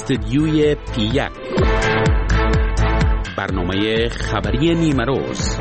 استدیوی پی1 برنامه خبری نیمروز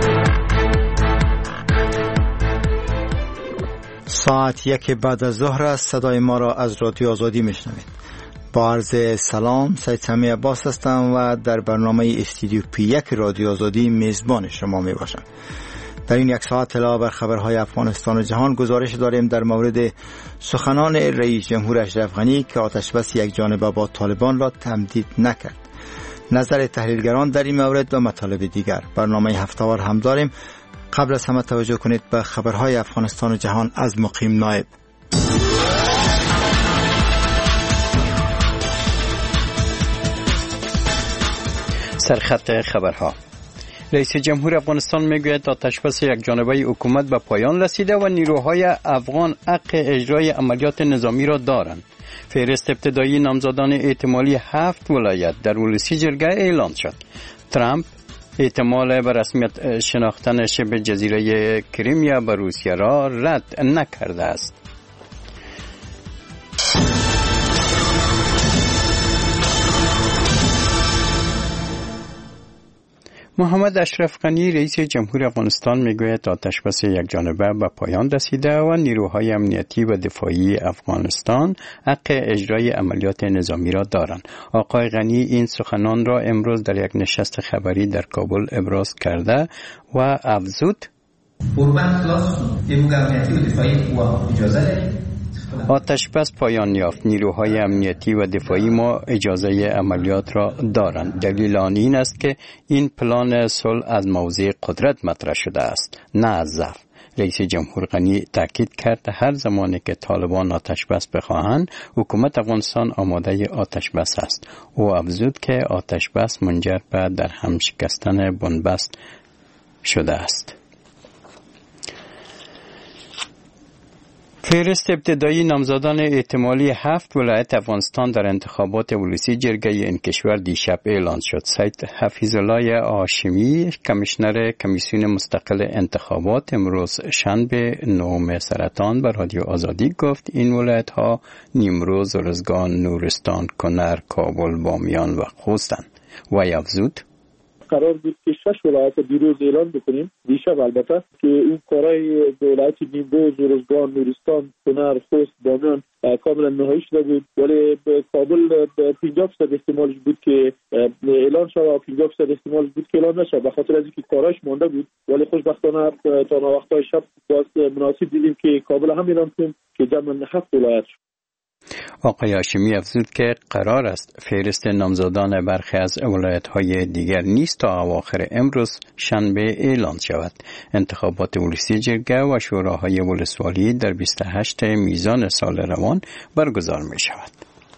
ساعت 1 بعد از ظهر است. صدای ما را از رادیو آزادی میشنوید. با عرض سلام، سید سمی عباس هستم و در برنامه استدیو پی1 رادیو آزادی میزبان شما می باشم. در این یک ساعت اطلاع بر خبرهای افغانستان و جهان گزارش داریم در مورد سخنان رئیس جمهور اشرف غنی که آتشبس یک جانبه با طالبان را تمدید نکرد، نظر تحلیلگران در این مورد و مطالب دیگر. برنامه هفته‌وار هم داریم. قبل از همه توجه کنید به خبرهای افغانستان و جهان از مقیم نایب. سرخط خبرها. رئیس جمهور افغانستان میگوید آتشبس یک جانبه حکومت به پایان رسیده و نیروهای افغان حق اجرای عملیات نظامی را دارند. فهرست ابتدایی نامزدان احتمالی 7 ولایت در ولسی جرگه اعلان شد. ترامپ احتمال به رسمیت شناختن شبه جزیره کریمیا به روسیه را رد نکرده است. محمد اشرف غنی رئیس جمهور افغانستان میگوید آتشبس یک جانبه به پایان رسیده و نیروهای امنیتی و دفاعی افغانستان حق اجرای عملیات نظامی را دارند. آقای غنی این سخنان را امروز در یک نشست خبری در کابل ابراز کرده و افزود: آتشبس پایان یافت. نیروهای امنیتی و دفاعی ما اجازه عملیات را دارند. دلیل آن این است که این پلان صلح از موضع قدرت مطرح شده است، نه از ضعف. رئیس جمهور غنی تاکید کرد هر زمانی که طالبان آتشبس بخواهند، حکومت افغانستان آماده آتشبس است. او افزود که آتشبس منجر به در هم شکستن بنبست شده است. فهرست ابتدایی نامزدان احتمالی 7 ولایت افغانستان در انتخابات ولسی جرگه این کشور دیشب اعلان شد. سید حفیظالله هاشمی، کمیشنر کمیسیون مستقل انتخابات، امروز شنبه 9 سرطان به رادیو آزادی گفت این ولایت ها نیمروز، ارزگان، نورستان، کنر، کابل، بامیان و خوستند. و افزود قرار بود که 6 ولایت دیروز اعلان بکنیم، دیشب البته، که این کارهای ولایت نیمروز، ارزگان، نورستان، کنر، خوست، بامیان کاملا نهایی شده بود، ولی کابل 50% احتمالش بود که اعلان شد و 50% احتمالش بود که اعلان نشد، به خاطر از اینکه کاراش مانده بود. ولی خوشبختانه تا وقتای شب باز مناسب دیدیم که کابل هم اعلان کنیم که جمع 7 ولایت شد. آقای هاشمی افزود که قرار است فهرست نامزدان برخی از ولایت‌های دیگر نیز تا اواخر امروز شنبه اعلان شود. انتخابات ولسی جرگه و شوراهای ولسوالی در 28 میزان سال روان برگزار می شود.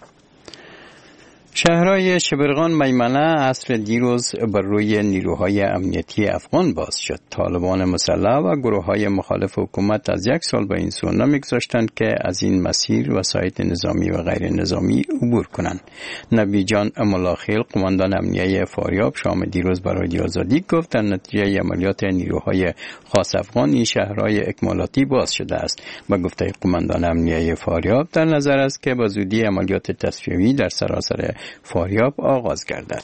شهرهای شبرغان، میمنه عصر دیروز بر روی نیروهای امنیتی افغان باز شد. طالبان مسلح و گروههای مخالف حکومت از یک سال به این سو نمی‌گذاشتند که از این مسیر وسایل نظامی و غیر نظامی عبور کنند. نبی جان ملاخیل، قماندان امنیه فاریاب، شام دیروز به رادیو آزادی گفت در نتیجه عملیات نیروهای خاص افغان این شهرهای اکمالاتی باز شده است. با گفته قماندان امنیه فاریاب در نظر است که با زودی عملیات تصفیه‌ای در سراسر فاریاب آغاز گردد.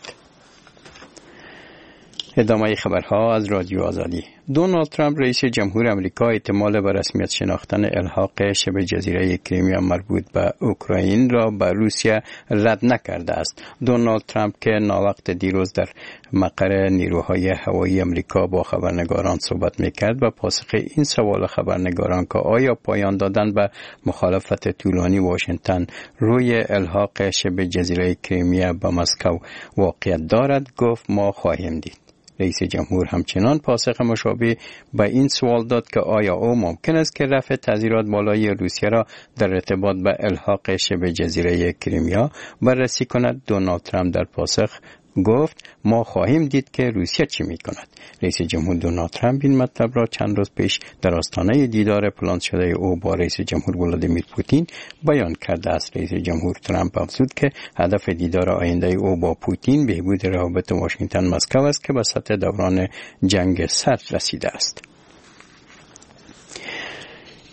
ادامه خبرها از رادیو آزادی. دونالد ترامپ رئیس جمهور آمریکا احتمال به رسمیت شناختن الحاق شبه جزیره کریمیا مربوط به اوکراین را به روسیه رد نکرده است. دونالد ترامپ که ناوقت دیروز در مقر نیروهای هوایی آمریکا با خبرنگاران صحبت میکرد و پاسخ این سوال خبرنگاران که آیا پایان دادن به مخالفت طولانی واشنگتن روی الحاق شبه جزیره کریمیا به مسکو واقعیت دارد، گفت ما خواهیم دید. رئیس جمهور همچنان پاسخ مشابه به این سوال داد که آیا او ممکن است که رفع تحذیرات بالای روسیه را در ارتباط به الحاق شبه جزیره کریمیا بررسی کند. دونالد ترامپ در پاسخ گفت ما خواهیم دید که روسیه چی میکند. رئیس جمهور دونالد ترامپ این مطلب را چند روز پیش در آستانه دیدار پلان شده او با رئیس جمهور ولادیمیر پوتین بیان کرده است. رئیس جمهور ترامپ افزود که هدف دیدار آینده او با پوتین بهبود روابط واشنگتن مسکو است که به سطح دوران جنگ سرد رسیده است.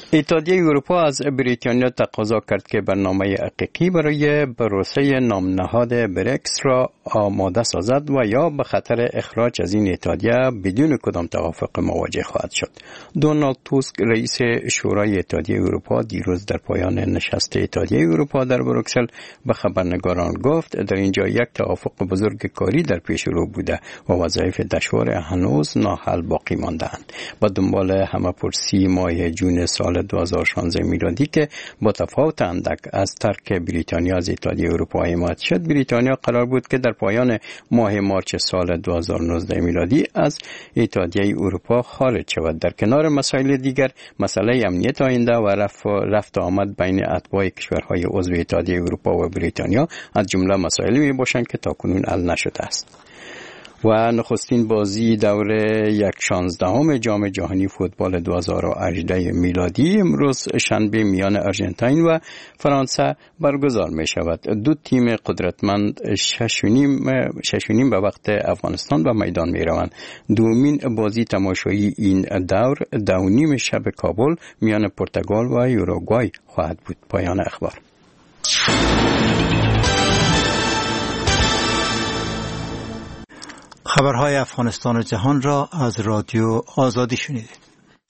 اتحادیه اروپا از بریتانیا تقاضا کرد که برنامه حقیقی برای پروسه نامنهاد برکس را آماده سازد و یا به خطر اخراج از این اتحادیه بدون کدام توافق مواجه خواهد شد. دونالد توسک رئیس شورای اتحادیه اروپا دیروز در پایان نشست اتحادیه اروپا در بروکسل به خبرنگاران گفت در اینجا یک توافق بزرگ کاری در پیش رو بوده و وظایف دشوار هنوز ناحل باقی مانده‌اند. با دنبال همه‌پرسی ماه جون سال 2016 میلادی که با تفاوت اندک از ترک بریتانیا از اتحادیه اروپا حمایت شد، بریتانیا قرار بود که در پایان ماه مارچ سال 2019 میلادی از اتحادیه اروپا خارج شود. در کنار مسائل دیگر، مسئله امنیت آینده و رفت آمد بین اتباع کشورهای عضو اتحادیه اروپا و بریتانیا از جمله مسائلی میباشند که تاکنون حل نشده است. و نخستین بازی دور 1/16 جام جهانی فوتبال 2018 میلادی امروز شنبه میان آرژانتین و فرانسه برگزار می شود. دو تیم قدرتمند 6:30 به وقت افغانستان به میدان می روند. دومین بازی تماشایی این دور 2:30 شب کابل میان پرتغال و یوروگوای خواهد بود. پایان اخبار. خبرهای افغانستان و جهان را از رادیو آزادی شنیدید.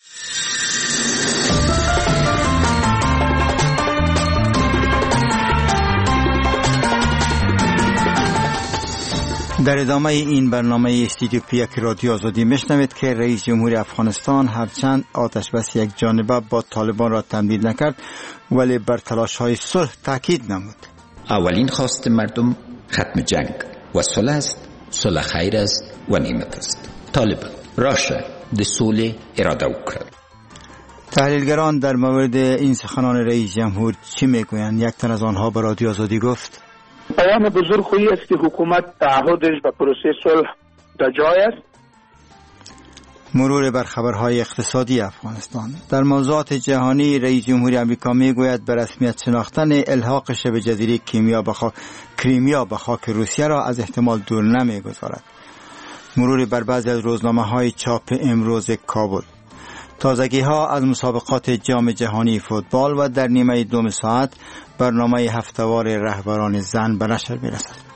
در ادامه این برنامه استودیو پیک رادیو آزادی میشنوید که رئیس جمهوری افغانستان هرچند آتش بس یک جانبه با طالبان را تمدید نکرد ولی بر تلاش‌های صلح تاکید نمود. اولین خواست مردم ختم جنگ و صلح است. صلح خیر است و نعمت است. طالبان راشه د صلح اراده وکړه. تحلیلگران در مورد این سخنان رئیس جمهور چی میگویند؟ یک تن از آنها به رادیو آزادی گفت پیام بزرگ خویی است که حکومت تعهدش به پروسه صلح در جای است. مرور بر خبرهای اقتصادی افغانستان. در موضوعات جهانی رئیس جمهوری آمریکا میگوید به رسمیت شناختن الحاق شبه جزیره کریمیا به خاک روسیه را از احتمال دور نمیگذارد. مرور بر بعضی از روزنامه‌های چاپ امروز کابل. تازگی‌ها از مسابقات جام جهانی فوتبال و در نیمه دوم ساعت برنامه هفته‌وار رهبران زن به نشر می‌رسد.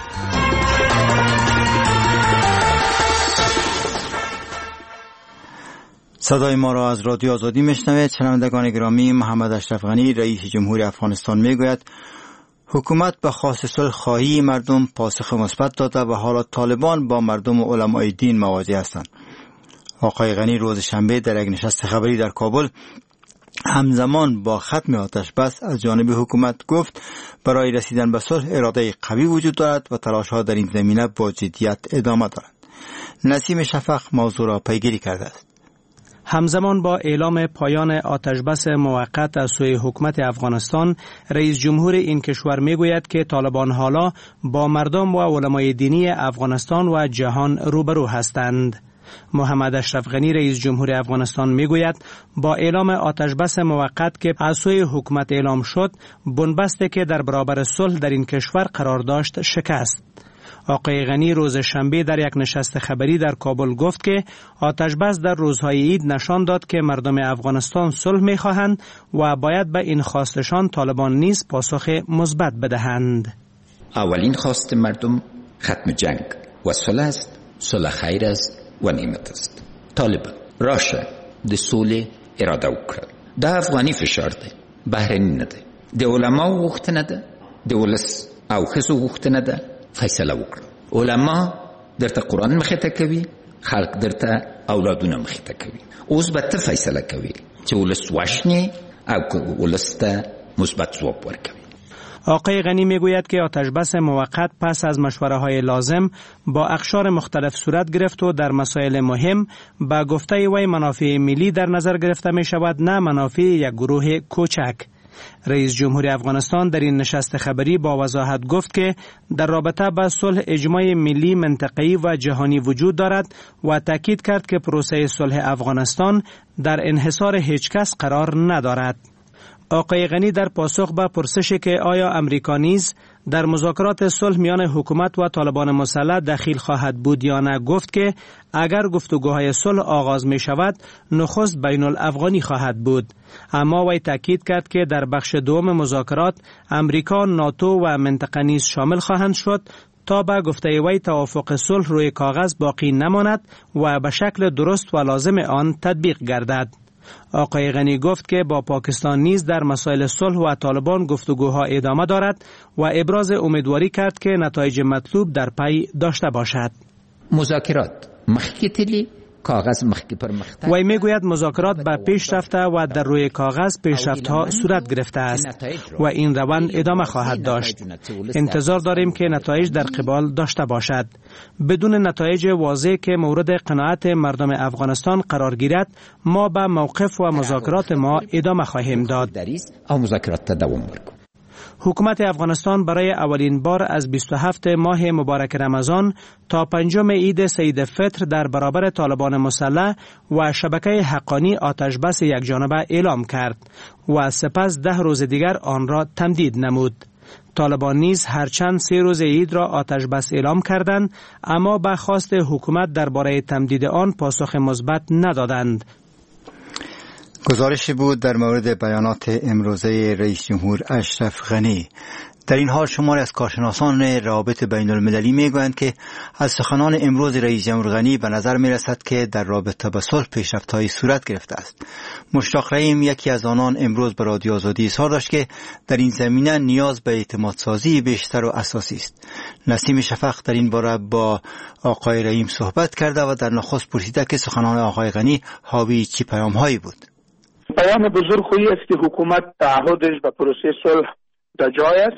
صدای ما را از رادیو آزادی میشنوید. شنوندگان گرامی، محمد اشرف غنی رئیس جمهوری افغانستان میگوید حکومت به خواست صلح خواهی مردم پاسخ مثبت داده و حالا طالبان با مردم و علمای دین مواجه هستند. آقای غنی روز شنبه در یک نشست خبری در کابل همزمان با ختم آتش بس از جانب حکومت گفت برای رسیدن به صلح اراده قوی وجود دارد و تلاش‌ها در این زمینه با جدیت ادامه دارد. نسیم شفق موضوع را پیگیری کرده است. همزمان با اعلام پایان آتشبس موقت از سوی حکومت افغانستان، رئیس جمهور این کشور میگوید که طالبان حالا با مردم و علمای دینی افغانستان و جهان روبرو هستند. محمد اشرف غنی رئیس جمهور افغانستان میگوید با اعلام آتشبس موقت که از سوی حکومت اعلام شد، بنبستی که در برابر صلح در این کشور قرار داشت شکست. آقای غنی روز شنبه در یک نشست خبری در کابل گفت که آتشبس در روزهای عید نشان داد که مردم افغانستان صلح می‌خواهند و باید به این خواستشان طالبان نیز پاسخ مثبت بدهند. اولین خواست مردم ختم جنگ و صلح است. صلح خیر است و نعمت است. طالبان راشه د صلح اراده وکړه. د افغاني فشار دی، بهرني نه دی. د علماو غوښتنه ده، د ولس او ښځو غوښتنه ده. فیصله وکړه. علما درته قرآن مخې ته کوي، خلق درته اولادونه مخې ته کوي. اوس به ته فیصله کوي چې ولس وشنی او ولس ته مثبت ځواب ورکوي. آقای غنی میگوید که آتشبس موقت پس از مشوره‌های لازم با اقشار مختلف صورت گرفت و در مسائل مهم با گفته وی منافع ملی در نظر گرفته می شود، نه منافع یک گروه کوچک. رئیس جمهوری افغانستان در این نشست خبری با وضاحت گفت که در رابطه با صلح اجماع ملی، منطقه‌ای و جهانی وجود دارد و تاکید کرد که پروسه صلح افغانستان در انحصار هیچ کس قرار ندارد. آقای غنی در پاسخ به پرسشی که آیا امریکا نیز در مذاکرات صلح میان حکومت و طالبان مسلح دخیل خواهد بود یا نه گفت که اگر گفتگوهای صلح آغاز می شود نخست بین الافغانی خواهد بود. اما وی تاکید کرد که در بخش دوم مذاکرات امریکا، ناتو و منطقه نیز شامل خواهند شد تا به گفته وی توافق صلح روی کاغذ باقی نماند و به شکل درست و لازم آن تطبیق گردد. آقای غنی گفت که با پاکستان نیز در مسائل صلح و طالبان گفتگوها ادامه دارد و ابراز امیدواری کرد که نتایج مطلوب در پی داشته باشد. مذاکرات مخکتلی کاغذ مخکی پر مخته. وی میگوید مذاکرات به پیش رفته و در روی کاغذ پیشرفت‌ها صورت گرفته است و این روند ادامه خواهد داشت. انتظار داریم که نتایج در قبال داشته باشد. بدون نتایج واضح که مورد قناعت مردم افغانستان قرار گیرد، ما به موقف و مذاکرات ما ادامه خواهیم داد. حکومت افغانستان برای اولین بار از 27 ماه مبارک رمضان تا 5 عید سید فطر در برابر طالبان مسلح و شبکه حقانی آتش بس یکجانبه اعلام کرد و سپس 10 روز دیگر آن را تمدید نمود. طالبان نیز هرچند 3 روز عید را آتش بس اعلام کردند، اما به خواست حکومت درباره تمدید آن پاسخ مثبت ندادند. گزارشی بود در مورد بیانات امروزه رئیس جمهور اشرف غنی. در این حال شماری از کارشناسان روابط بین المللی میگویند که از سخنان امروز رئیس جمهور غنی به نظر می رسد که در رابطه با صلح پیشرفت‌هایی صورت گرفته است. مشتاق رحیم یکی از آنان امروز به رادیو آزادی اظهار داشت که در این زمینه نیاز به اعتماد سازی بیشتر و اساسی است. نسیم شفق در این باره با آقای رحیم صحبت کرده و در نخست پرسیده که سخنان آقای غنی حاوی چه پیام‌هایی بود. پیام بزرگ خویی است که حکومت تعهدش به پروسه صلح در جای است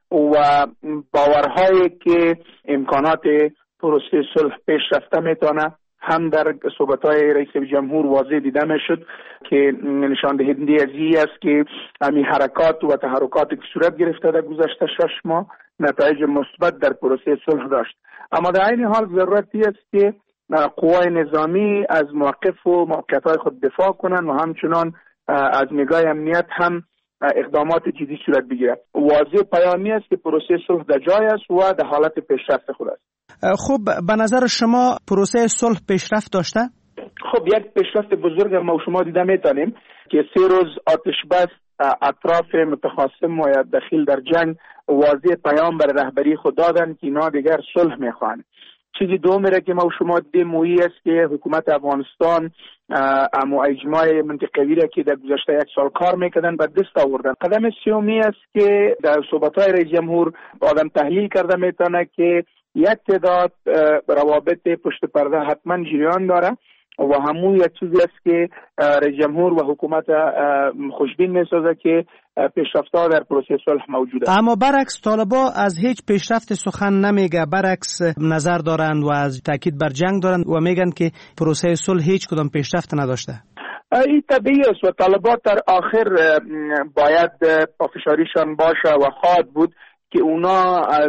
و باورهایی که امکانات پروسه صلح پیش رفته میتونه هم در صحبت‌های رئیس جمهور واضح دیده میشد که نشان دهنده از این است که همین حرکات و تحرکاتی که صورت گرفته در گذشته 6 ماه نتایج مثبت در پروسه صلح داشت. اما در این حال ضرورتی است که قوای نظامی از موقف و موقعیت‌های خود دفاع کنند و همچنان از نگاه امنیت هم اقدامات جدی صورت بگیرد. واضح پیامی است که پروسه صلح در جای است و در حالت پیشرفت خود است. خب به نظر شما پروسه صلح پیشرفت داشته؟ خب یک پیشرفت بزرگ ما شما دیده میتونیم که 3 روز آتش بس اطراف متخاصم و دخیل در جنگ واضح پیام بر رهبری خود دادن که اینا دیگر صلح میخوان. چیزی دومیره که ما شما دیدیم مویی است که حکومت افغانستان اما اجماع منطقوی را که در گذشته 1 سال کار میکردن به دست آوردن. قدم سومی است که در صحبت‌های رئیس جمهور آدم تحلیل کرده میتونه که یک تعداد روابط پشت پرده حتما جریان داره و همون یک چیزی است که رئیس جمهور و حکومت خوشبین میسازه که پیشرفت‌ها در پروسه صلح موجوده. اما برعکس طالبا از هیچ پیشرفت سخن نمیگه، برعکس نظر دارند و از تاکید بر جنگ دارند و میگن که پروسه صلح هیچ کدام پیشرفت نداشته. این طبیعی است و طالبات در آخر باید پافشاریشان باشه و خواهد بود که اونا از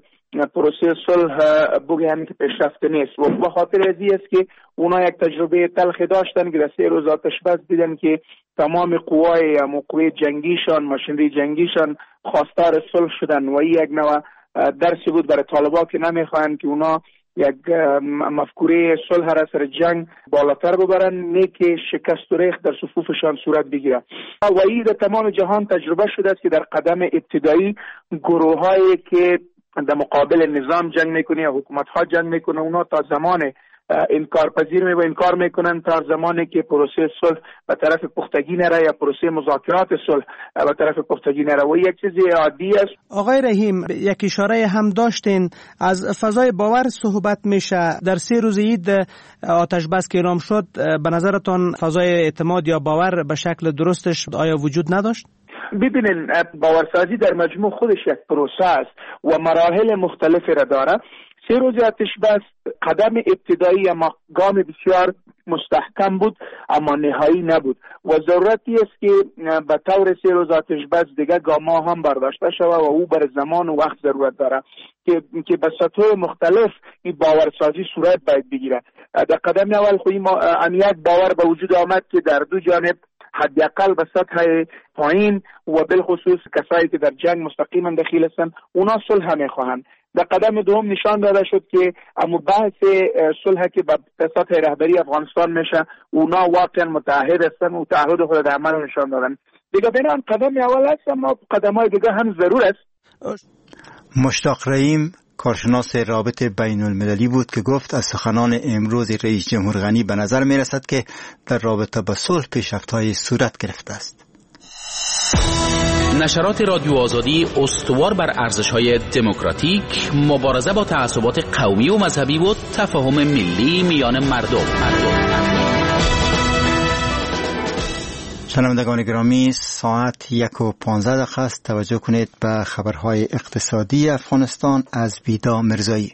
پروسه صلح بگن که پیشرفت نیست و به خاطر ازی است که اونا یک تجربه تلخی داشتن که در 3 روز آتش بس دیدن که تمام قوای قوه جنگیشان، ماشینری جنگیشان خواستار صلح شدن و یک نوع درسی بود برای طالبان که نمیخواهند که اونا یک مفکوره صلح را سر جنگ بالاتر ببرن، نه که شکست و ریخت در صفوفشان صورت بگیره. و این در تمام جهان تجربه شده است که در قدم ابتدایی گروهایی که در مقابل نظام جنگ میکنه یا حکومت ها جنگ میکنه اونا تا زمان انکار پذیر و انکار میکنن تا زمانی که پروسه صلح به طرف پختگی نره یا پروسه مذاکرات صلح به طرف پختگی نره و یک چیز عادی است. آقای رحیم یک اشاره هم داشتین از فضای باور صحبت میشه. در 3 روز عید آتش بس که اعلام شد به نظرتان فضای اعتماد یا باور به شکل درستش آیا وجود نداشت؟ ببینین باورسازی در مجموع خودش یک پروسه است و مراحل مختلفی را داره. 3 روز آتش بس قدم ابتدایی اما گام بسیار مستحکم بود اما نهایی نبود و ضرورتی است که به طور 3 روز آتش بس دیگه گام‌ها هم برداشته شود و او بر زمان و وقت ضرورت داره که به سطح مختلف این باورسازی صورت باید بگیره. در قدم اول خود یک باور به وجود آمد که در دو جانب حداقل به سطح پایین و بالخصوص کسایی که در جنگ مستقیما دخیل هستند اونا صلح میخواهند. در قدم دوم نشان داده شد که اما بحث صلح که به سطح رهبری افغانستان میشه اونا واقعا متعهد هستند و تعهد خود در عمل نشان دادن. دیگه بنابراین قدم اول است اما قدم‌های دیگه هم ضرور است. مشتاق رحیم کارشناس رابطه بین المللی بود که گفت از سخنان امروز رئیس جمهور غنی به نظر می رسد که در رابطه با صلح پیشرفت‌های صورت گرفته است. نشرات رادیو آزادی استوار بر ارزش‌های دموکراتیک، مبارزه با تعصبات قومی و مذهبی و تفاهم ملی میان مردم. شنوندگان گرامی، ساعت 1:15 است. توجه کنید به خبرهای اقتصادی افغانستان از بیدا مرزایی.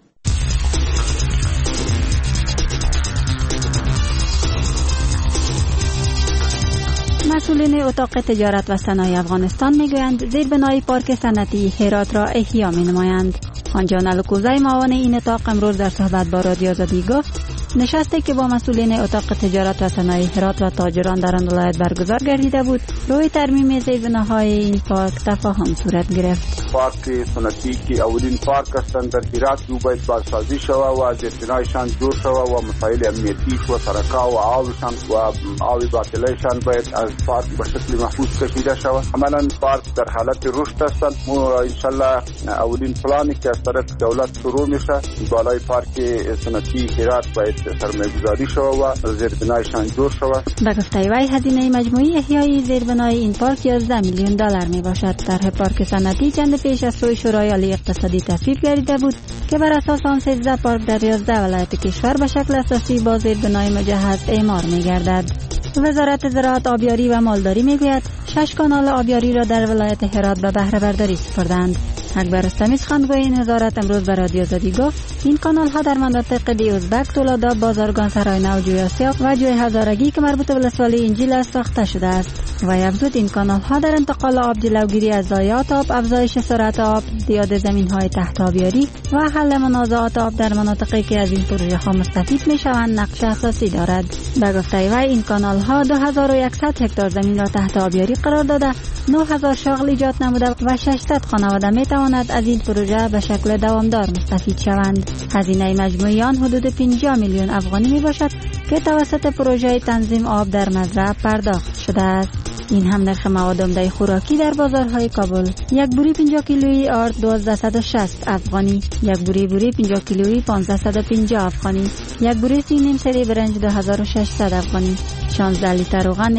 مسئولین اتاق تجارت و صنایع افغانستان میگویند زیربنای پارک صنعتی هرات را احیا می‌نمایند. خانجان الکوزی معاون این اتاق امروز در صحبت با رادیو آزادی گفت نشستی که با مسئولین اتاق تجارت و صنایع هرات و تاجران در آن ولایت برگزار گردیده بود، روی ترمیم زیربناهای این پارک تفاهم صورت گرفت. پارک صنعتی که اولین پارک هستند در هرات رو باید بازسازی شود و زیربنایشان جور شود و مسائل امنیتی و سرکا و آبشان و آب باطلهشان باید از پارک به شکل محفوظ کشیده شود. عملا پارک در حالت رشد هستند. انشالله اولین پلانی که از طرف دولت شروع میشه بالای پارک صنعتی هرات باید سرمایه‌گذاری شود و زیربنایشان جور شود. به گفته وی هزینه مجموعی احیای زیربنای این پارک 11 میلیون دلار می باشد. طرح پارک صنعتی چند پیش از سوی شورای عالی اقتصادی تصویب گردیده بود که بر اساس آن 13 پارک در 11 ولایت کشور به شکل اساسی با زیربنای مجهز اعمار می گردد. وزارت زراعت، آبیاری و مالداری میگوید 6 کانال آبیاری را در ولایت هرات به بهره برداری سپردند. اکبر رستمی سخنگوی این وزارت امروز به رادیو آزادی گفت این کانال ها در مناطق دی ازبک، تولاداب، بازارگان، سرای نو، جوی آسیاب و جوی هزارگی که مربوط به ولسوالی انجیل است ساخته شده است. و افزود این کانال ها در انتقال آب، جلوگیری از ضایعات آب، افزایش سرعت آب، زیاد زمین های تحت آبیاری و حل منازعات آب در مناطقی که از این پروژه ها مستفید می شوند نقش اساسی دارد. به گفته وی این کانال ها 2100 هکتار زمین را تحت آبیاری قرار داده، 9000 شاغل ایجاد نموده و 600 خانواده می تواند از این پروژه به شکل دوامدار مستفید شوند. هزینه مجموعی آن حدود 50 میلیون افغانی می باشد که توسط پروژه تنظیم آب در مزرعه پرداخت شده است. این هم نرخ مواد عمده خوراکی در بازارهای کابل: یک بوری 50 کیلویی آرد 1260 افغانی، یک بوری 50 کیلویی 1550 افغانی، یک بوری سینیم سری برنج 2600 افغانی، 16 لیتر روغن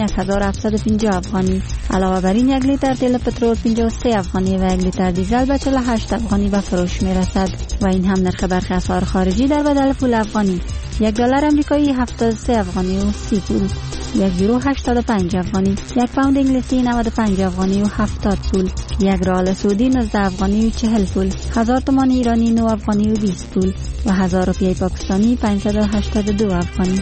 1750 افغانی. علاوه بر این 1 لیتر تیل پترول 53 افغانی و 1 لیتر دیزل به 48 افغانی به فروش می رسد. و این هم نرخ برخی اسعار خارجی در بدل پول افغانی: 1 دلار آمریکایی 73 افغانی و 30 پول، 1 یورو 85 افغانی، 1 پوند انگلیسی 95 افغانی و 70 پول، 1 ریال سعودی 19 افغانی و 40 پول، 1000 تومان ایرانی 9 افغانی و 20 پول و 1000 روپیه پاکستانی 582 افغانی.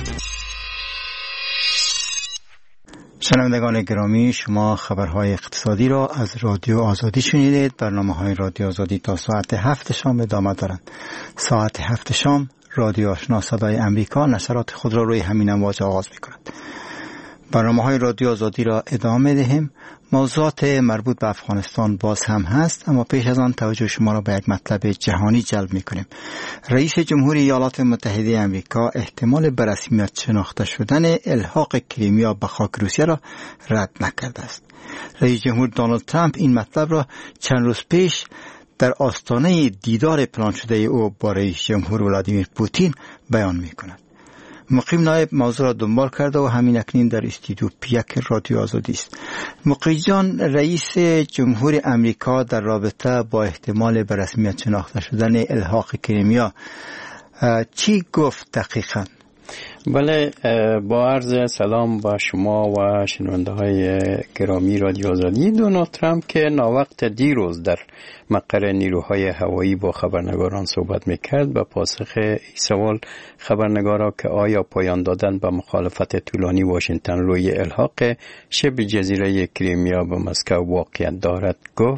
شنوندگان گرامی، شما خبرهای اقتصادی را از رادیو آزادی شنیدید. برنامه‌های رادیو آزادی تا ساعت 7 شام ادامه دارند. ساعت 7 شام رادیو آشنا صدای امریکا نشرات خود را روی همین امواج آغاز می‌کند. برنامه‌های رادیو آزادی را ادامه دهیم. موضوعات مربوط به افغانستان باز هم هست، اما پیش از آن توجه شما را به یک مطلب جهانی جلب می‌کنیم. رئیس جمهوری ایالات متحده آمریکا احتمال به رسمیت شناخته شدن الحاق کریمیا به خاک روسیه را رد نکرده است. رئیس جمهور دونالد ترامپ این مطلب را چند روز پیش در آستانه دیدار پلان شده او با رئیس جمهور ولادیمیر پوتین بیان می‌کند. مقیم نایب موضوع را دنبال کرده و همین اکنون در استودیو پیک رادیو آزادی است. مقیم جان، رئیس جمهور امریکا در رابطه با احتمال به رسمیت شناخته شدن الحاق کریمیا چی گفت دقیقاً؟ بله، با عرض سلام با شما و شنونده های گرامی رادیو آزادی. دونالد ترامپ که ناوقت دیروز در مقر نیروهای هوایی با خبرنگاران صحبت میکرد، به پاسخ این سوال خبرنگارا که آیا پایان دادن به مخالفت طولانی واشنگتن روی الحاق شبه جزیره کریمیا به مسکو واقعیت دارد گفت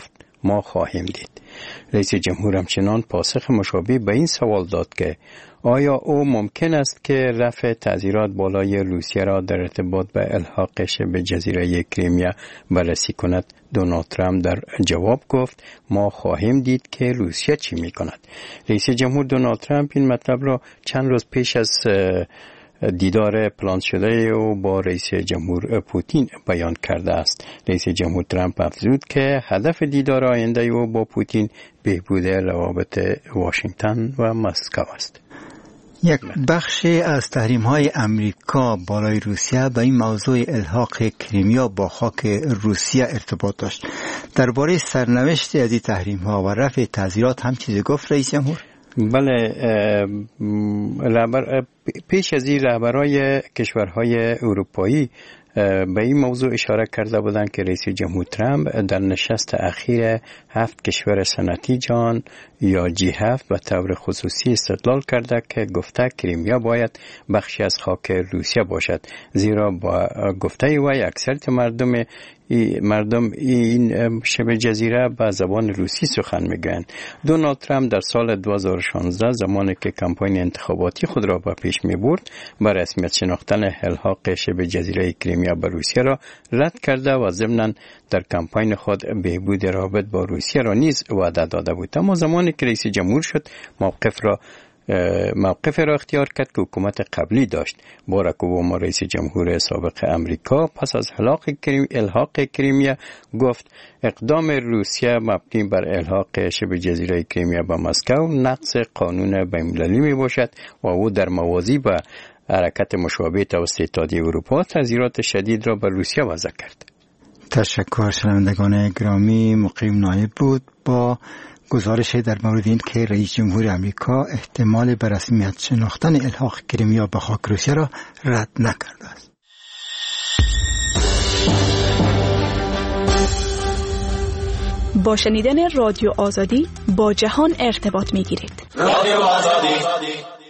ما خواهیم دید. رئیس جمهور همچنان پاسخ مشابه به این سوال داد که آیا او ممکن است که رفع تعزیرات بالای روسیه را در ارتباط به الحاق شبه جزیره کریمیا بررسی کند؟ دونالد ترامپ در جواب گفت ما خواهیم دید که روسیه چی می کند. رئیس جمهور دونالد ترامپ این مطلب را چند روز پیش از دیدار پلان شده او با رئیس جمهور پوتین بیان کرده است. رئیس جمهور ترامپ افزود که هدف دیدار آینده او با پوتین بهبود روابط واشنگتن و مسکو است. یک بخشی از تحریم‌های امریکا بالای روسیه به این موضوع الحاق کریمیا با خاک روسیه ارتباط داشت. درباره سرنوشت از این تحریم‌ها و رفع تعزیرات هم چیزی گفت رئیس جمهور؟ بله، پیش از این رهبرای کشورهای اروپایی به این موضوع اشاره کرده بودند که رئیس جمهور ترامپ در نشست اخیر 7 کشور صنعتی جهان یا G7 به طور خصوصی استدلال کرده که گفته کریمیا باید بخشی از خاک روسیه باشد، زیرا با گفته وی اکثریت مردم این شبه جزیره به زبان روسی سخن میگویند. دونالد ترامپ در سال 2016 زمانی که کمپاین انتخاباتی خود را به پیش میبرد به رسمیت شناختن الحاق شبه جزیره کریمیا به روسیه را رد کرده و ضمناً در کمپاین خود بهبود روابط با روسیه را نیز وعده داده بود. اما زمانی که رئیس جمهور شد موقف را اختیار کرد که حکومت قبلی داشت. باراک اوباما رئیس جمهور سابق امریکا پس از الحاق کریمیا گفت اقدام روسیه مبنی بر الحاق شبه جزیره کریمیا به مسکو نقض قانون بین‌المللی می باشد و او در موازی با حرکت مشابه توسط اتحادیه اروپا تعزیرات شدید را بر روسیه وضع کرد. تشکر. شنوندگان گرامی، مقیم نایب بود با گزارش در مورد این که رئیس جمهور امریکا احتمال به رسمیت شناختن الحاق کریمیا به خاک روسیه را رد نکرده است. با شنیدن رادیو آزادی با جهان ارتباط می‌گیرید. رادیو آزادی.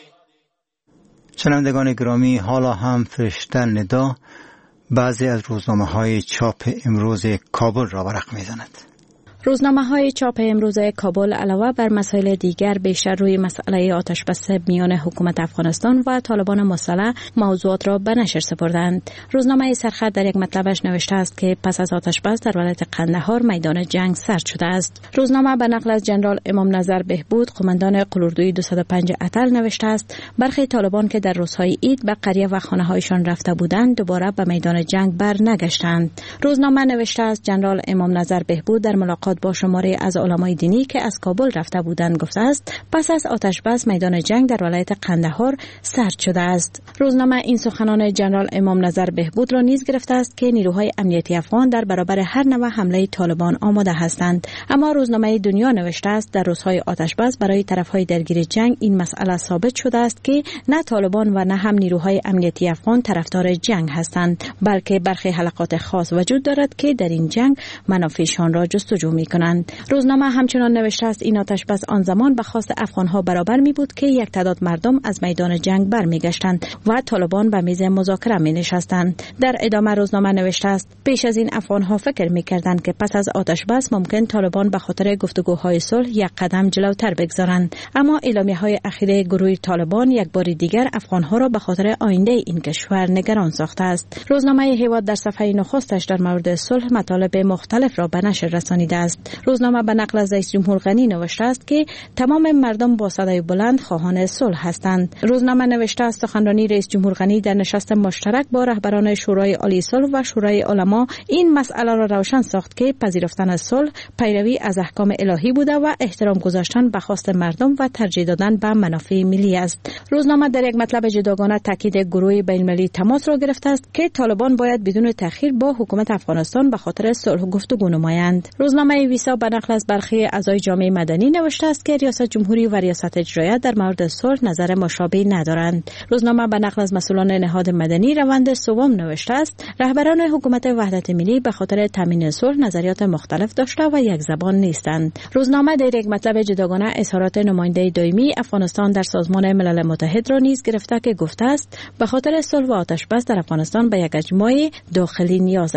شنوندگان گرامی، حالا هم فرشته ندا بعضی از روزنامه‌های چاپ امروز کابل را ورق می‌زند. روزنامه‌های چاپ امروز کابل علاوه بر مسائل دیگر بیشتر روی مسئله آتش‌بس میان حکومت افغانستان و طالبان مسلح موضوعات را به نشر سپردند. روزنامه سرخط در یک مطلبش نوشته است که پس از آتش‌بس در ولایت قندهار میدان جنگ سرد شده است. روزنامه به نقل از جنرال امام نظر بهبود قماندان قلوردوی 205 اتل نوشته است برخی طالبان که در روزهای عید به قریه و خانه‌هایشان رفته بودند دوباره به میدان جنگ برنگشتند. روزنامه نوشته است جنرال امام نظر بهبود در ملاقات با شماره از علمای دینی که از کابل رفته بودند گفته است پس از آتش‌بس میدان جنگ در ولایت قندهار سرد شده است. روزنامه این سخنان جنرال امام نظر بهبود را نیز گرفته است که نیروهای امنیتی افغان در برابر هر نوع حمله طالبان آماده هستند. اما روزنامه دنیا نوشته است در روزهای آتش‌بس برای طرفهای درگیر جنگ این مسئله ثابت شده است که نه طالبان و نه هم نیروهای امنیتی افغان طرفدار جنگ هستند، بلکه برخی حلقات خاص وجود دارد که در این جنگ منافعشان را جستجو می‌کنند. روزنامه همچنان نوشته است این آتش‌بس آن زمان به خواست افغان‌ها برابر می بود که یک تعداد مردم از میدان جنگ برمیگشتند و طالبان به میز مذاکره می‌نشستند. در ادامه روزنامه نوشته است پیش از این افغان‌ها فکر می‌کردند که پس از آتش‌بس ممکن طالبان به خاطر گفتگوهای صلح یک قدم جلوتر بگذارند، اما اعلامیه‌های اخیر گروه طالبان یک بار دیگر افغان‌ها را به خاطر آینده این کشور نگران ساخته است. روزنامه هیواد در صفحه نخستش در مورد صلح مطالب مختلف را به نشر رسانیده است. روزنامه به نقل از رئیس جمهور غنی نوشته است که تمام مردم با صدای بلند خواهان صلح هستند. روزنامه نوشته است سخنرانی رئیس جمهور غنی در نشست مشترک با رهبران شورای عالی صلح و شورای علما این مسئله را روشن ساخت که پذیرفتن از صلح پیروی از احکام الهی بوده و احترام گذاشتن به خواست مردم و ترجیح دادن به منافع ملی است. روزنامه در یک مطلب جداگانه تاکید گروه بین‌المللی تماس را گرفته است که طالبان باید بدون تأخیر با حکومت افغانستان به خاطر صلح گفتگو نمایند. روزنامه ویسا به نقل از برخی اعضای جامعه مدنی نوشته است که ریاست جمهوری و ریاست اجرایه در مورد صلح نظر مشابه ندارند. روزنامه به نقل از مسئولان نهاد مدنی روند سوم نوشته است رهبران حکومت وحدت ملی به خاطر تامین صلح نظریات مختلف داشته و یک زبان نیستند. روزنامه در یک مطلب جداگانه اظهارات نماینده دائمی افغانستان در سازمان ملل متحد را نیز گرفته که گفته است به خاطر صلح و آتش‌بس در افغانستان به یک اجماع داخلی نیاز است.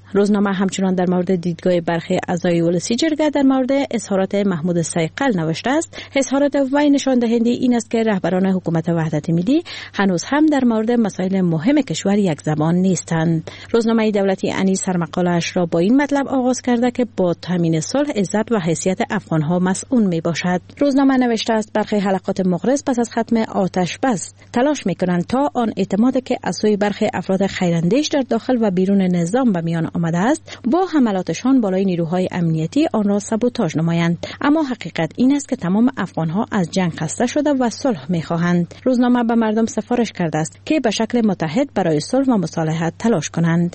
روزنامه همچنان در مورد دیدگاه برخی اعضای ولسی جرگه در مورد اظهارات محمود صیقل نوشته است. اظهارات وی نشان دهنده این است که رهبران حکومت وحدت ملی هنوز هم در مورد مسائل مهم کشور یک زبان نیستند. روزنامه دولتی انیس سرمقاله‌اش را با این مطلب آغاز کرده که با تامین صلح عزت و حیثیت افغان‌ها مسئول میباشد. روزنامه نوشته است برخی حلقات مغرض پس از ختم آتش بس تلاش میکنند تا آن اعتماد که از سوی برخی افراد خیراندیش در داخل و بیرون نظام به میان آمده است با حملاتشان بالای نیروهای امنیتی آن را سابوتاژ نمایند. اما حقیقت این است که تمام افغان‌ها از جنگ خسته شده و صلح می‌خواهند. روزنامه به مردم سفارش کرده است که به شکل متحد برای صلح و مصالحت تلاش کنند.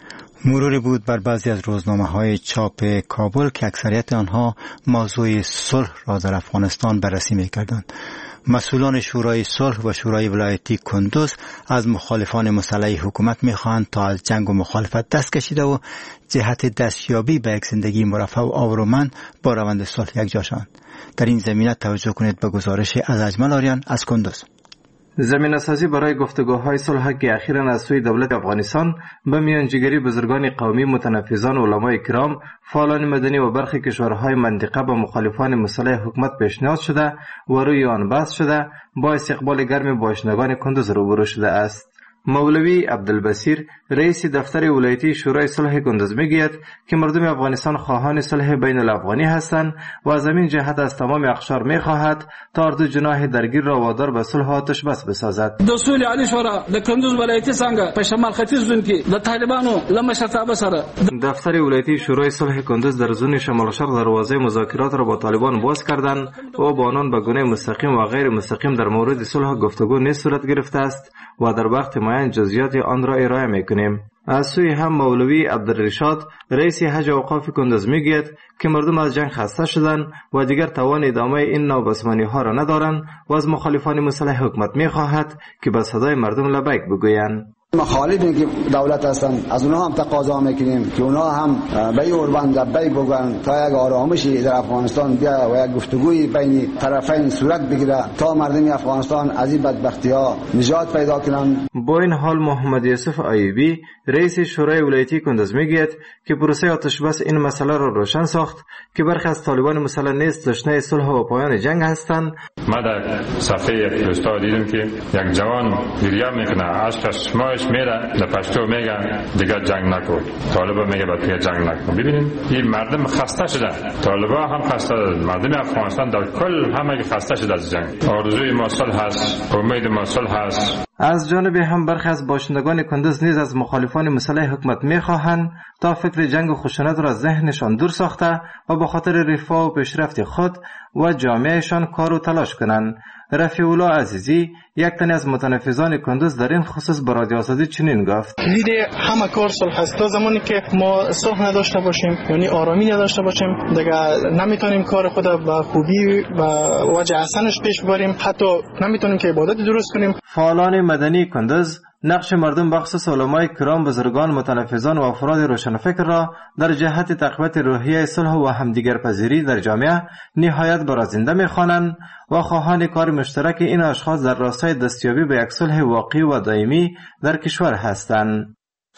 مروری بود بر بعضی از روزنامه‌های چاپ کابل که اکثریت آنها موضوع صلح را در افغانستان بررسی می‌کردند. مسئولان شورای صلح و شورای ولایتی کندوز از مخالفان مسلح حکومت می‌خواهند تا از جنگ و مخالفت دست کشیده و جهت دستیابی به یک زندگی مرفه و آبرومند با روند صلح یکجا شوند. در این زمینه توجه کنید به گزارش از اجمل آریان از کندوز. زمینه‌سازی برای گفتگوهای صلح که اخیراً از سوی دولت افغانستان به میانجیگری بزرگان قومی، متنفذان، علمای کرام، فعالان مدنی و برخی کشورهای منطقه به مخالفان مسلح حکومت پیشنهاد شده و روی آن بحث شده، با استقبال گرم باشندگان کندوز روبرو شده است. مولوی عبدالبصیر رئیس دفتر ولایتی شورای صلح کندوز میگوید که مردم افغانستان خواهان صلح بین الافغانی هستند و از این جهت از تمام اقشار میخواهد تا اردو جناح درگیر را وادار به صلح آتش بس بسازد. دستور علی شورا د کندوز ولایتی څنګه په شمال ختیځ زون کې د طالبانو لمشرتابه سره دفتر ولایتی شورای صلح کندوز در زون شمال شرق دروازه مذاکرات را با طالبان باز کردند و با آنان به گونه مستقیم و غیر مستقیم در مورد صلح گفتگو نیز صورت گرفته است و در وقت معین جزئیات آن را ارائه میکنیم. از سوی هم مولوی عبدالرشاد رئیس حج اوقاف کندوز میگوید که مردم از جنگ خسته شدند و دیگر توان ادامه این نوع بسمانی ها را ندارند و از مخالفان مسلح حکومت میخواهد که به صدای مردم لبیک بگویند. مخالفین که دولت هستن از اونها هم تقاضا میکنیم که اونها هم به اوربند لبیک بگن تا یک آرامشی در افغانستان بیا و یک گفتگوی بین طرفین صورت بگیره تا مردم افغانستان از این بدبختی ها نجات پیدا کنند. با این حال محمد یوسف ایوبی رئیس شورای ولایتی کندوز میگوید که پروسه آتش بس این مسئله را روشن ساخت که برخی از طالبان مسلح نیز تشنه صلح و پایان جنگ هستند. ما در صفحه پوستا دیدم که یک جوان گریه میکنه، اشکش مایش میره، در پشتو میگن دیگر جنگ نکن، طالبا میگه باید جنگ نکن. ببینید این مردم خسته شدن، طالبا هم خسته شدن، مردم افغانستان در کل همه خسته شده از جنگ. آرزوی ما صلح هست، امید ما صلح هست. از جانب هم برخی از باشندگان کندوز نیز از مخالفان مسلح حکومت میخواهند تا فکر جنگ و خشونت را ذهنشان دور ساخته و به خاطر رفاه و پیشرفت خود و جامعهشان کار و تلاش کنند. رفیع الله عزیزی یک تن از متنفذان کندوز در این خصوص به رادیو آزادی چنین گفت: دیده همه کار صلح است. تا زمانی که ما صلح نداشته باشیم، یعنی آرامی نداشته باشیم، دیگه نمیتونیم کار خود به خوبی و وجه احسنش پیش ببریم، حتی نمیتونیم که عبادت درست کنیم. فعالان مدنی کندوز نقش مردم بخصوص علمای کرام، بزرگان، متنفذان و افراد روشنفکر را در جهت تقویت روحیه صلح و همدیگر پذیری در جامعه نهایت برازنده می‌خوانند و خواهان کار مشترک این اشخاص در راستای دستیابی به یک صلح واقعی و دائمی در کشور هستند.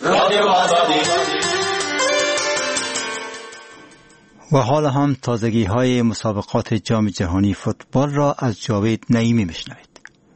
و حالا هم تازگی‌های مسابقات جام جهانی فوتبال را از جاوید نعیمی میشنوید.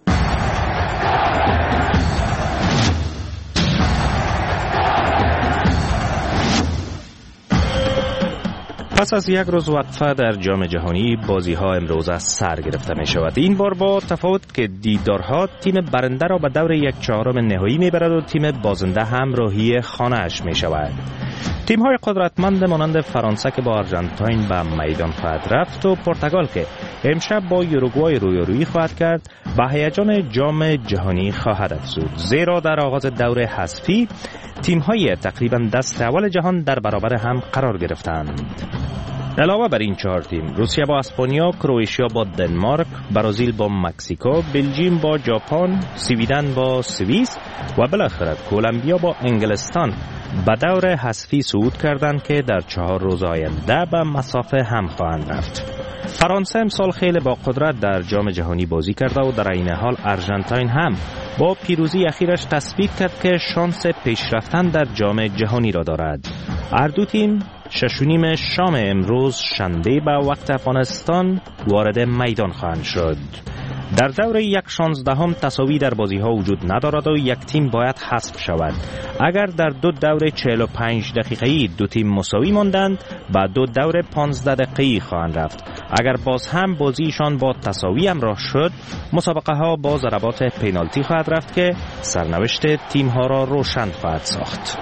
پس از یک روز وقفه در جام جهانی، بازی‌ها امروز از سر گرفته می شود. این بار با تفاوت که دیدارها تیم برنده را به دور 1/4 نهایی می برد و تیم بازنده هم راهی خانه‌اش می شود. تیم‌های قدرتمند مانند فرانسه که با آرژانتین به میدان خواهد رفت و پرتغال که امشب با یوروگوای رویارویی خواهد کرد، به هیجان جام جهانی خواهد افزود. زیرا در آغاز دور حذفی تیم‌های تقریباً دست اول جهان در برابر هم قرار گرفتند. علاوه بر این 4 تیم، روسیه با اسپانیا، کرواتیا با دنمارک، برزیل با مکزیکو، بلژیم با ژاپن، سویدن با سوئیس و بالاخره کلمبیا با انگلستان به دور حذفی صعود کردند که در 4 روز آینده به مسافه هم خواهند رفت. فرانسه امسال خیلی با قدرت در جام جهانی بازی کرده و در این حال ارژانتین هم با پیروزی اخیرش تثبیت کرد که شانس پیشرفتن در جام جهانی را دارد. هر دو تیم 6:30 شام امروز شنبه به وقت افغانستان وارد میدان خواهند شد. در دوره 1/16 تساوی در بازی ها وجود ندارد و یک تیم باید حذف شود. اگر در دو دوره 45 دقیقه‌ای دو تیم مساوی ماندند، بعد دو دوره 15 دقیقه‌ای خواهند رفت. اگر باز هم بازیشان با تساوی همراه شد، مسابقه ها با ضربات پنالتی خواهد رفت که سرنوشت تیم ها را روشن خواهد ساخت.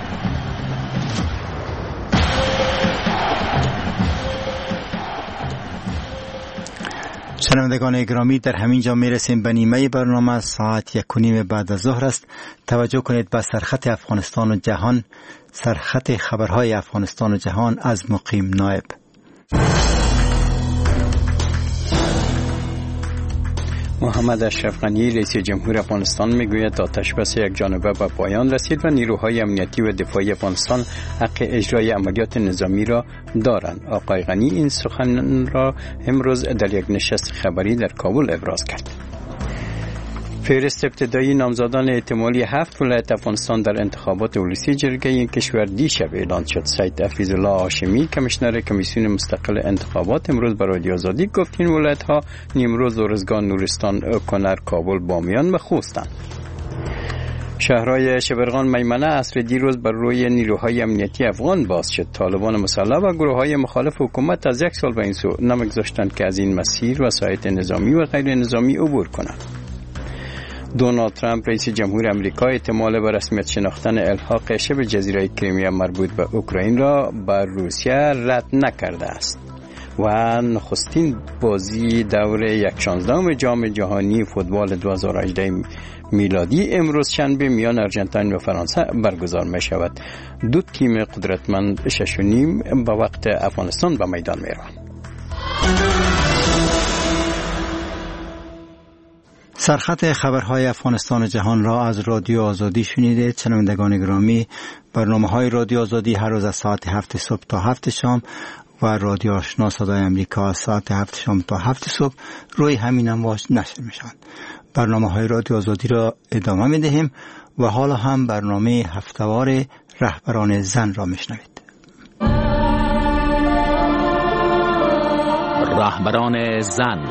شنوندگان گرامی، در همین جا میرسیم به نیمه برنامه. ساعت 1:30 بعد از ظهر است. توجه کنید به سرخط افغانستان و جهان، سرخط خبرهای افغانستان و جهان از مقیم نایب. محمد اشرف غنی رئیس جمهور افغانستان میگوید آتش بس یک جانبه به پایان رسید و نیروهای امنیتی و دفاعی افغانستان حق اجرای عملیات نظامی را دارند. آقای غنی این سخن را امروز در یک نشست خبری در کابل ابراز کرد. فهرست ابتدایی نامزدان احتمالی 7 ولایت افغانستان در انتخابات ولسی جرگه این کشور دیشب اعلان شد. سید حفیظالله هاشمی کمیشنر کمیسیون مستقل انتخابات امروز برای رادیو آزادی گفت این ولایت ها نیمروز، ارزگان، نورستان، کنر، کابل، بامیان و خوستند. شهرهای شبرغان، میمنه عصر دیروز بر روی نیروهای امنیتی افغان باز شد. طالبان مسلح و گروه‌های مخالف حکومت از یک سال به این سو نمی‌گذاشتند که از این مسیر وسایط نظامی و غیر نظامی عبور کنند. دونالد ترامپ رئیس جمهور آمریکا احتمال به رسمیت شناختن الحاق شبه جزیره کریمیا مربوط به اوکراین را بر روسیه رد نکرده است و نخستین بازی دوره 1/16 جام جهانی فوتبال 2018 میلادی امروز شنبه میان ارژانتین و فرانسه برگزار می شود. دو تیم قدرتمند 6:30 به وقت افغانستان به میدان می روند. سرخط خبرهای افغانستان و جهان را از رادیو آزادی شنیده. شنوندگان گرامی، برنامه‌های رادیو آزادی هر روز از ساعت 7 صبح تا 7 شام و رادیو آشنا صدای امریکا از ساعت 7 شام تا 7 صبح روی همین امواج نشر می‌شوند. برنامه‌های رادیو آزادی را ادامه می‌دهیم و حالا هم برنامه هفته‌وار رهبران زن را می‌شنوید. رهبران زن.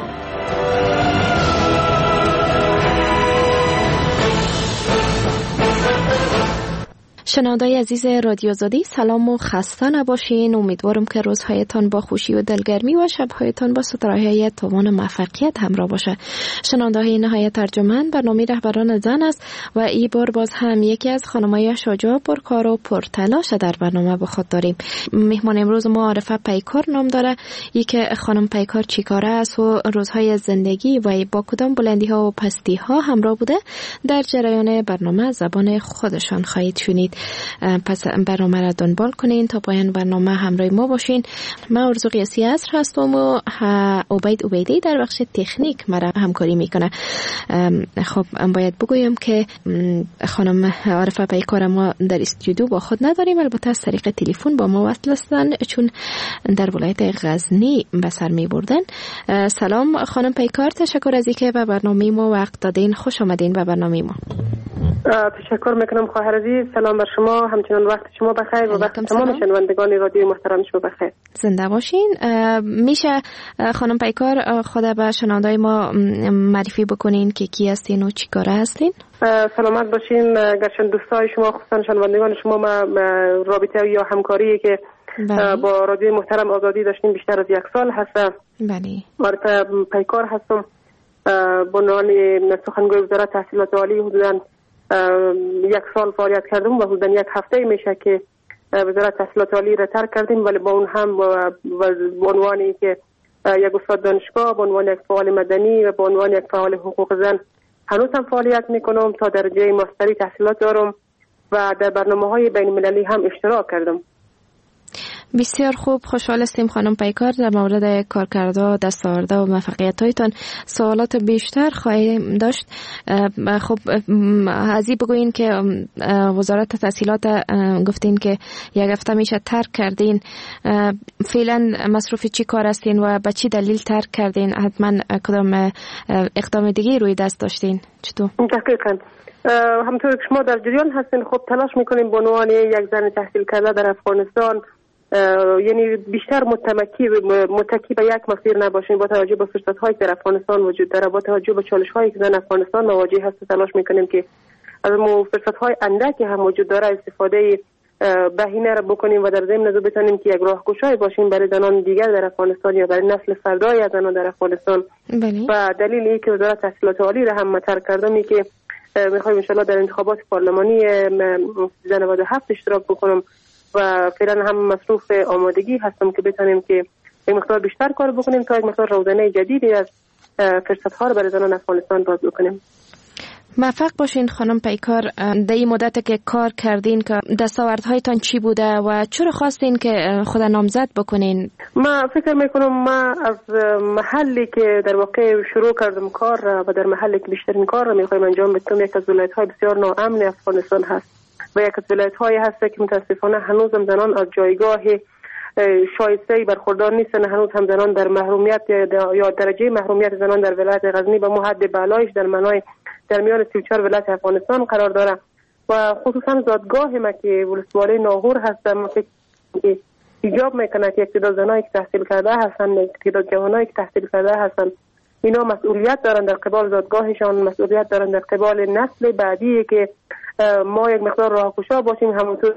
شنوندگان عزیز رادیو آزادی، سلام و خسته نباشین. امیدوارم که روزهایتان با خوشی و دلگرمی و شبهایتان با ستاره‌های تابان موفقیت همراه باشه. شنوندگان نهایت ارجمند، برنامه رهبران زن است و این بار باز هم یکی از خانم‌های شجاع، پرکار و پرتلاش در برنامه به خود داریم. مهمان امروز ما عارفه پیکار نام داره. ای که خانم پیکار چیکاره است و روزهای زندگی و با کدام بلندی‌ها و پستی‌ها همراه بوده در جریان برنامه زبان خودشان خواهید شنید. پس برنامه را دنبال کنین تا پایان برنامه همراه ما باشین. من آرزو قیاسی عصر هستم و عبید عبیدی در بخش تکنیک مرا همکاری میکنه. خب باید بگویم که خانم عارفه پیکار ما در استودیو با خود نداریم، البته از طریق تلفن با ما وصل هستن چون در ولایت غزنی به سر می بردن. سلام خانم پیکار، تشکر از اینکه به برنامه ما وقت دادین. خوش آمدین به برنامه ما. تشکر میکنم خواهر عزیز. سلام بر شما، همچنان وقت شما بخیر و وقت تمام شنوندگان رادیو محترم شما بخیر. زنده باشین. میشه خانم پیکار خود به شنوندای ما معرفی بکنین که کی هستین و چی کاره هستین؟ سلامت باشین. گرچه دوستای شما خصوصا شنوندگان شما رابطه یا همکاری که با رادیو محترم آزادی داشتیم بیشتر از 1 سال هست. بله. عارفه پیکار هستم. به عنوان سخنگوی وزارت تحصیلات عالی حدوداً 1 سال فعالیت کردم و حدوداً 1 هفته میشه که وزارت تحصیلات عالی را ترک کردیم، ولی با اون هم به عنوانی که یک استاد دانشگاه، به عنوان یک فعال مدنی و به عنوان یک فعال حقوق زن هنوز هم فعالیت میکنم. تا درجه ماستری تحصیلات دارم و در برنامه‌های بین‌المللی هم اشتراک کردم. بسیار خوب، خوشحال هستیم خانم پیکار. در مورد کارکردها، دستاوردها و موفقیت‌هایتان سوالات بیشتر خواهیم داشت. خب از این بگوین که وزارت تحصیلات گفتین که یک هفته میشه ترک کردین، فعلا مصروف چی کار هستین و به چی دلیل ترک کردین؟ حتما کدام اقدام دیگه روی دست داشتین؟ چطور؟ دقیقاً همونطور که شما در جریان هستین، خب تلاش میکنیم به عنوان یک زن تحصیل کرده در افغانستان، یعنی بیشتر متکی به یک مسیر نباشیم. با توجه به فرصت‌هایی که در افغانستان وجود داره، با توجه به چالش‌هایی که در افغانستان مواجه هست، تلاش میکنیم که از فرصت‌های اندکی هم وجود داره استفاده بهینه را بکنیم و در ضمن از بتونیم که یک راهگشای باشیم برای زنان دیگر در افغانستان یا برای نسل فردای از زنان در افغانستان. و دلیل این که وزارت تحصیلات عالی را هم مطرح کردم که میخوایم ان شاءالله در انتخابات پارلمانی 97 اشتراک بکنم و فعلا هم مصروف آمادگی هستم که بتونیم که یک مقدار بیشتر کار بکنیم تا یک مقدار روزانه جدیدی از فرصت‌ها رو برای زنان افغانستان باز بکنیم. موفق باشین خانم پیکار. در این مدت که کار کردین که دستاوردهایتان چی بوده و چرا خواستین که خود نامزد بکنین؟ ما فکر میکنم ما از محلی که در واقع شروع کردم کار و در محلی که بیشترین کار رو میخوایم انجام بدیم، یک از ولایت‌های بسیار ناامن افغانستان هست و یک از ولایت‌هایی هست که متاسفانه هنوز هم زنان از جایگاه شایسته برخوردار نیستن. هنوز هم زنان در محرومیت یا درجه محرومیت زنان در ولایت غزنی به حد بالایش در میان 34 ولایت افغانستان قرار داره و خصوصا زادگاه ما که ولسوالی ناغور هستم که ایجاب میکنه که تعداد زنایی که تحصیل کرده هستن، تعداد جوانایی که تحصیل کرده هستن، اینا مسئولیت دارن در قبال زادگاهشان، مسئولیت دارن در قبال نسل بعدی که ما یک مقدار راهگشا باشیم. همونطور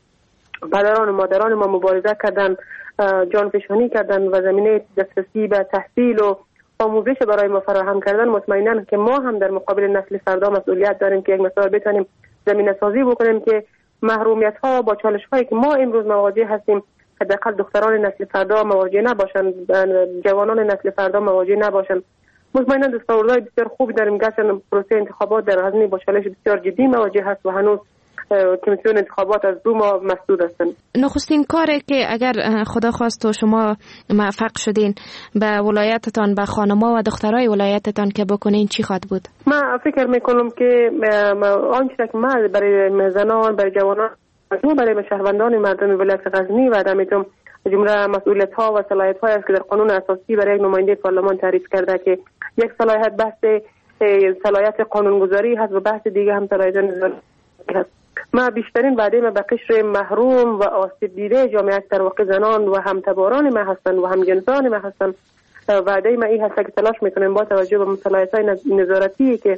پدران و مادران ما مبارزه کردن، جانفشانی کردن و زمینه دسترسی به تحصیل و آموزش برای ما فراهم کردن. مطمئنا که ما هم در مقابل نسل فردا مسئولیت داریم که یک مقدار بتونیم زمینه سازی بکنیم که محرومیت ها با چالش هایی که ما امروز مواجه هستیم حداقل دختران نسل فردا مواجه نباشن، جوانان نسل فردا مواجه نباشن. مطمئنا دستاوردهای بسیار خوبی داریم، گرچه پروسه انتخابات در غزنی با چالش بسیار جدی مواجه هست و هنوز کمیسیون انتخابات از 2 ماه مسدود هستن. نخستین کاری که اگر خدا خواست و شما موفق شدین به ولایتتان، به خانم‌ها و دخترای ولایتتان که بکنین، چی خواهد بود؟ من فکر میکنم که آنچه که ما برای زنان، برای جوانان و برای شهروندان مردم ولایت غزنی و دمیتم جمله مسئولیت‌ها و صلاحیت‌هایی است که در قانون اساسی برای یک نماینده پارلمان تعریف کرده که یک صلاحیت بحث صلاحیت قانونگذاری هست و بحث دیگه هم صلاحیت نظامی هست. ما بیشترین وعده ما به قشر محروم و آسیب دیده جامعه در واقع زنان و همتباران ما هستند و همجنسان ما هستند. وعده ما این هست که تلاش میکنیم با توجه به صلاحیت‌های نظارتی که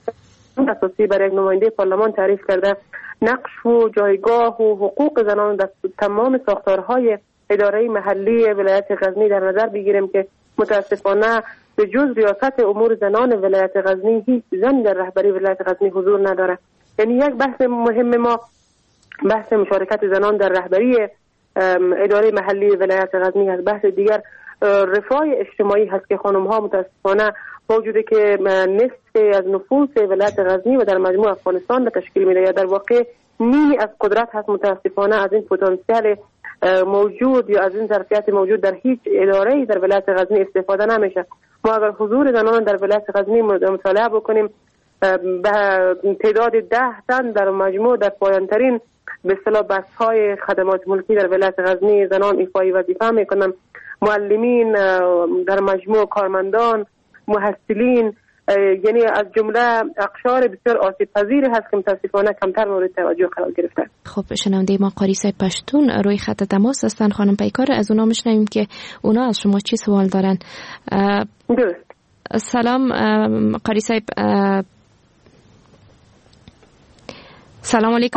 اساسی برای یک نماینده پارلمان تعریف کرده، نقش و جایگاه و حقوق زنان در تمام ساختارهای اداره محلی ولایت غزنی در نظر بگیریم که متاسفانه به جز ریاست امور زنان ولایت غزنی هیچ زن در رهبری ولایت غزنی حضور نداره. یعنی یک بحث مهم ما بحث مشارکت زنان در رهبری اداره محلی ولایت غزنی هست. بحث دیگر رفاه اجتماعی هست که خانم ها متاسفانه با وجودی که نصف از نفوس ولایت غزنی و در مجموع افغانستان تشکیل میده یا در واقع نیمی از قدرت هست، متاسفانه از این پتانسیل موجود یا از این ظرفیت موجود در هیچ اداره‌ای در ولایت غزنی استفاده نمیشه. ما اگر حضور زنان در ولایت غزنی مطالعه بکنیم به تعداد 10 تن در مجموع در پایان‌ترین به اصطلاح بخش‌های خدمات ملکی در ولایت غزنی زنان ایفای وظیفه میکنن، معلمین در مجموع، کارمندان، محصلین، یعنی از جمله اقشار بسیار آسیب پذیر هست که متاسفانه کمتر مورد توجه قرار گرفته. خب شنونده ما قاریسای پشتون روی خط تماس هستن. خانم پیکار، از اونا میشنویم که اونا از شما چی سوال دارن. درست. سلام قاریسای، سلام علیکم.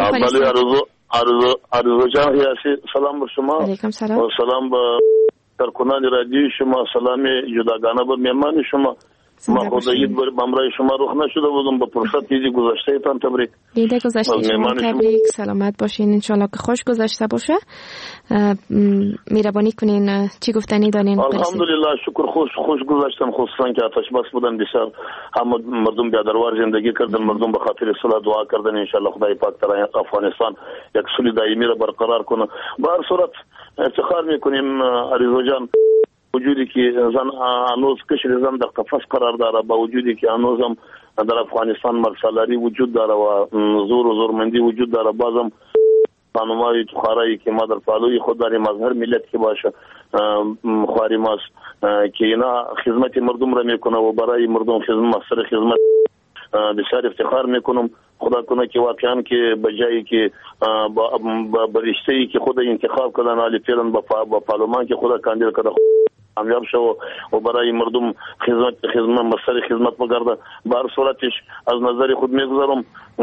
عرض جان یاسی سلام بر شما. علیکم سلام. و سلام به کارکنان رادیو شما، سلام جداگانه به مهمان شما. ما خدایی برای شما روح نشده بودم با فرصت دیدی گذشته تان تبریک. دیده گذشته شما تبریک، سلامت باشین، انشالله که خوش گذشته باشه. مهربانی کنین چی گفتنی دارین؟ الحمدلله شکر خوش گذشتن، خصوصا که آتش بس بودن بسیار، هم مردم بیادروار زندگی کردن، مردم به خاطر صلح دعا کردن، انشالله خدای پاک در افغانستان یک صلح دائمی را برقرار کنه. به هر صورت افتخار میکنیم عریضو جان وجودی که زن هنوز کشر زن در قفس قرار داره، با وجودی که هنوز هم در افغانستان مرسلاری وجود داره و زور و زورمندی وجود داره، بازم خانمای تخارایی که ما در پالوی خود داریم از هر ملت که باشه خواری ماست که اینا خدمت مردم را میکنه و برای مردم خدمت بسیار افتخار میکنم. خدا کنه که واقعا که به جایی که با رشته‌ای که خود انتخاب کردن علی فعلا با پارلمان که خدا کاندید کرده کامیاب شو و برای مردم خدمت بگرده. به هر صورتش از نظر خود میگذارم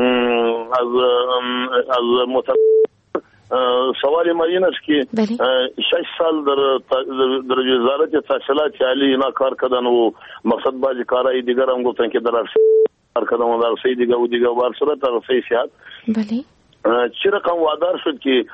از سوال ما این است که 6 سال در وزارت تحصیلات عالی اینا کار کردن و مقصد بعضی کارهای دیگر هم گفتن که در کار کردن و در عرصه دیگه و دیگه و بر صورت در عرصه صحت چه رقم وعده شد که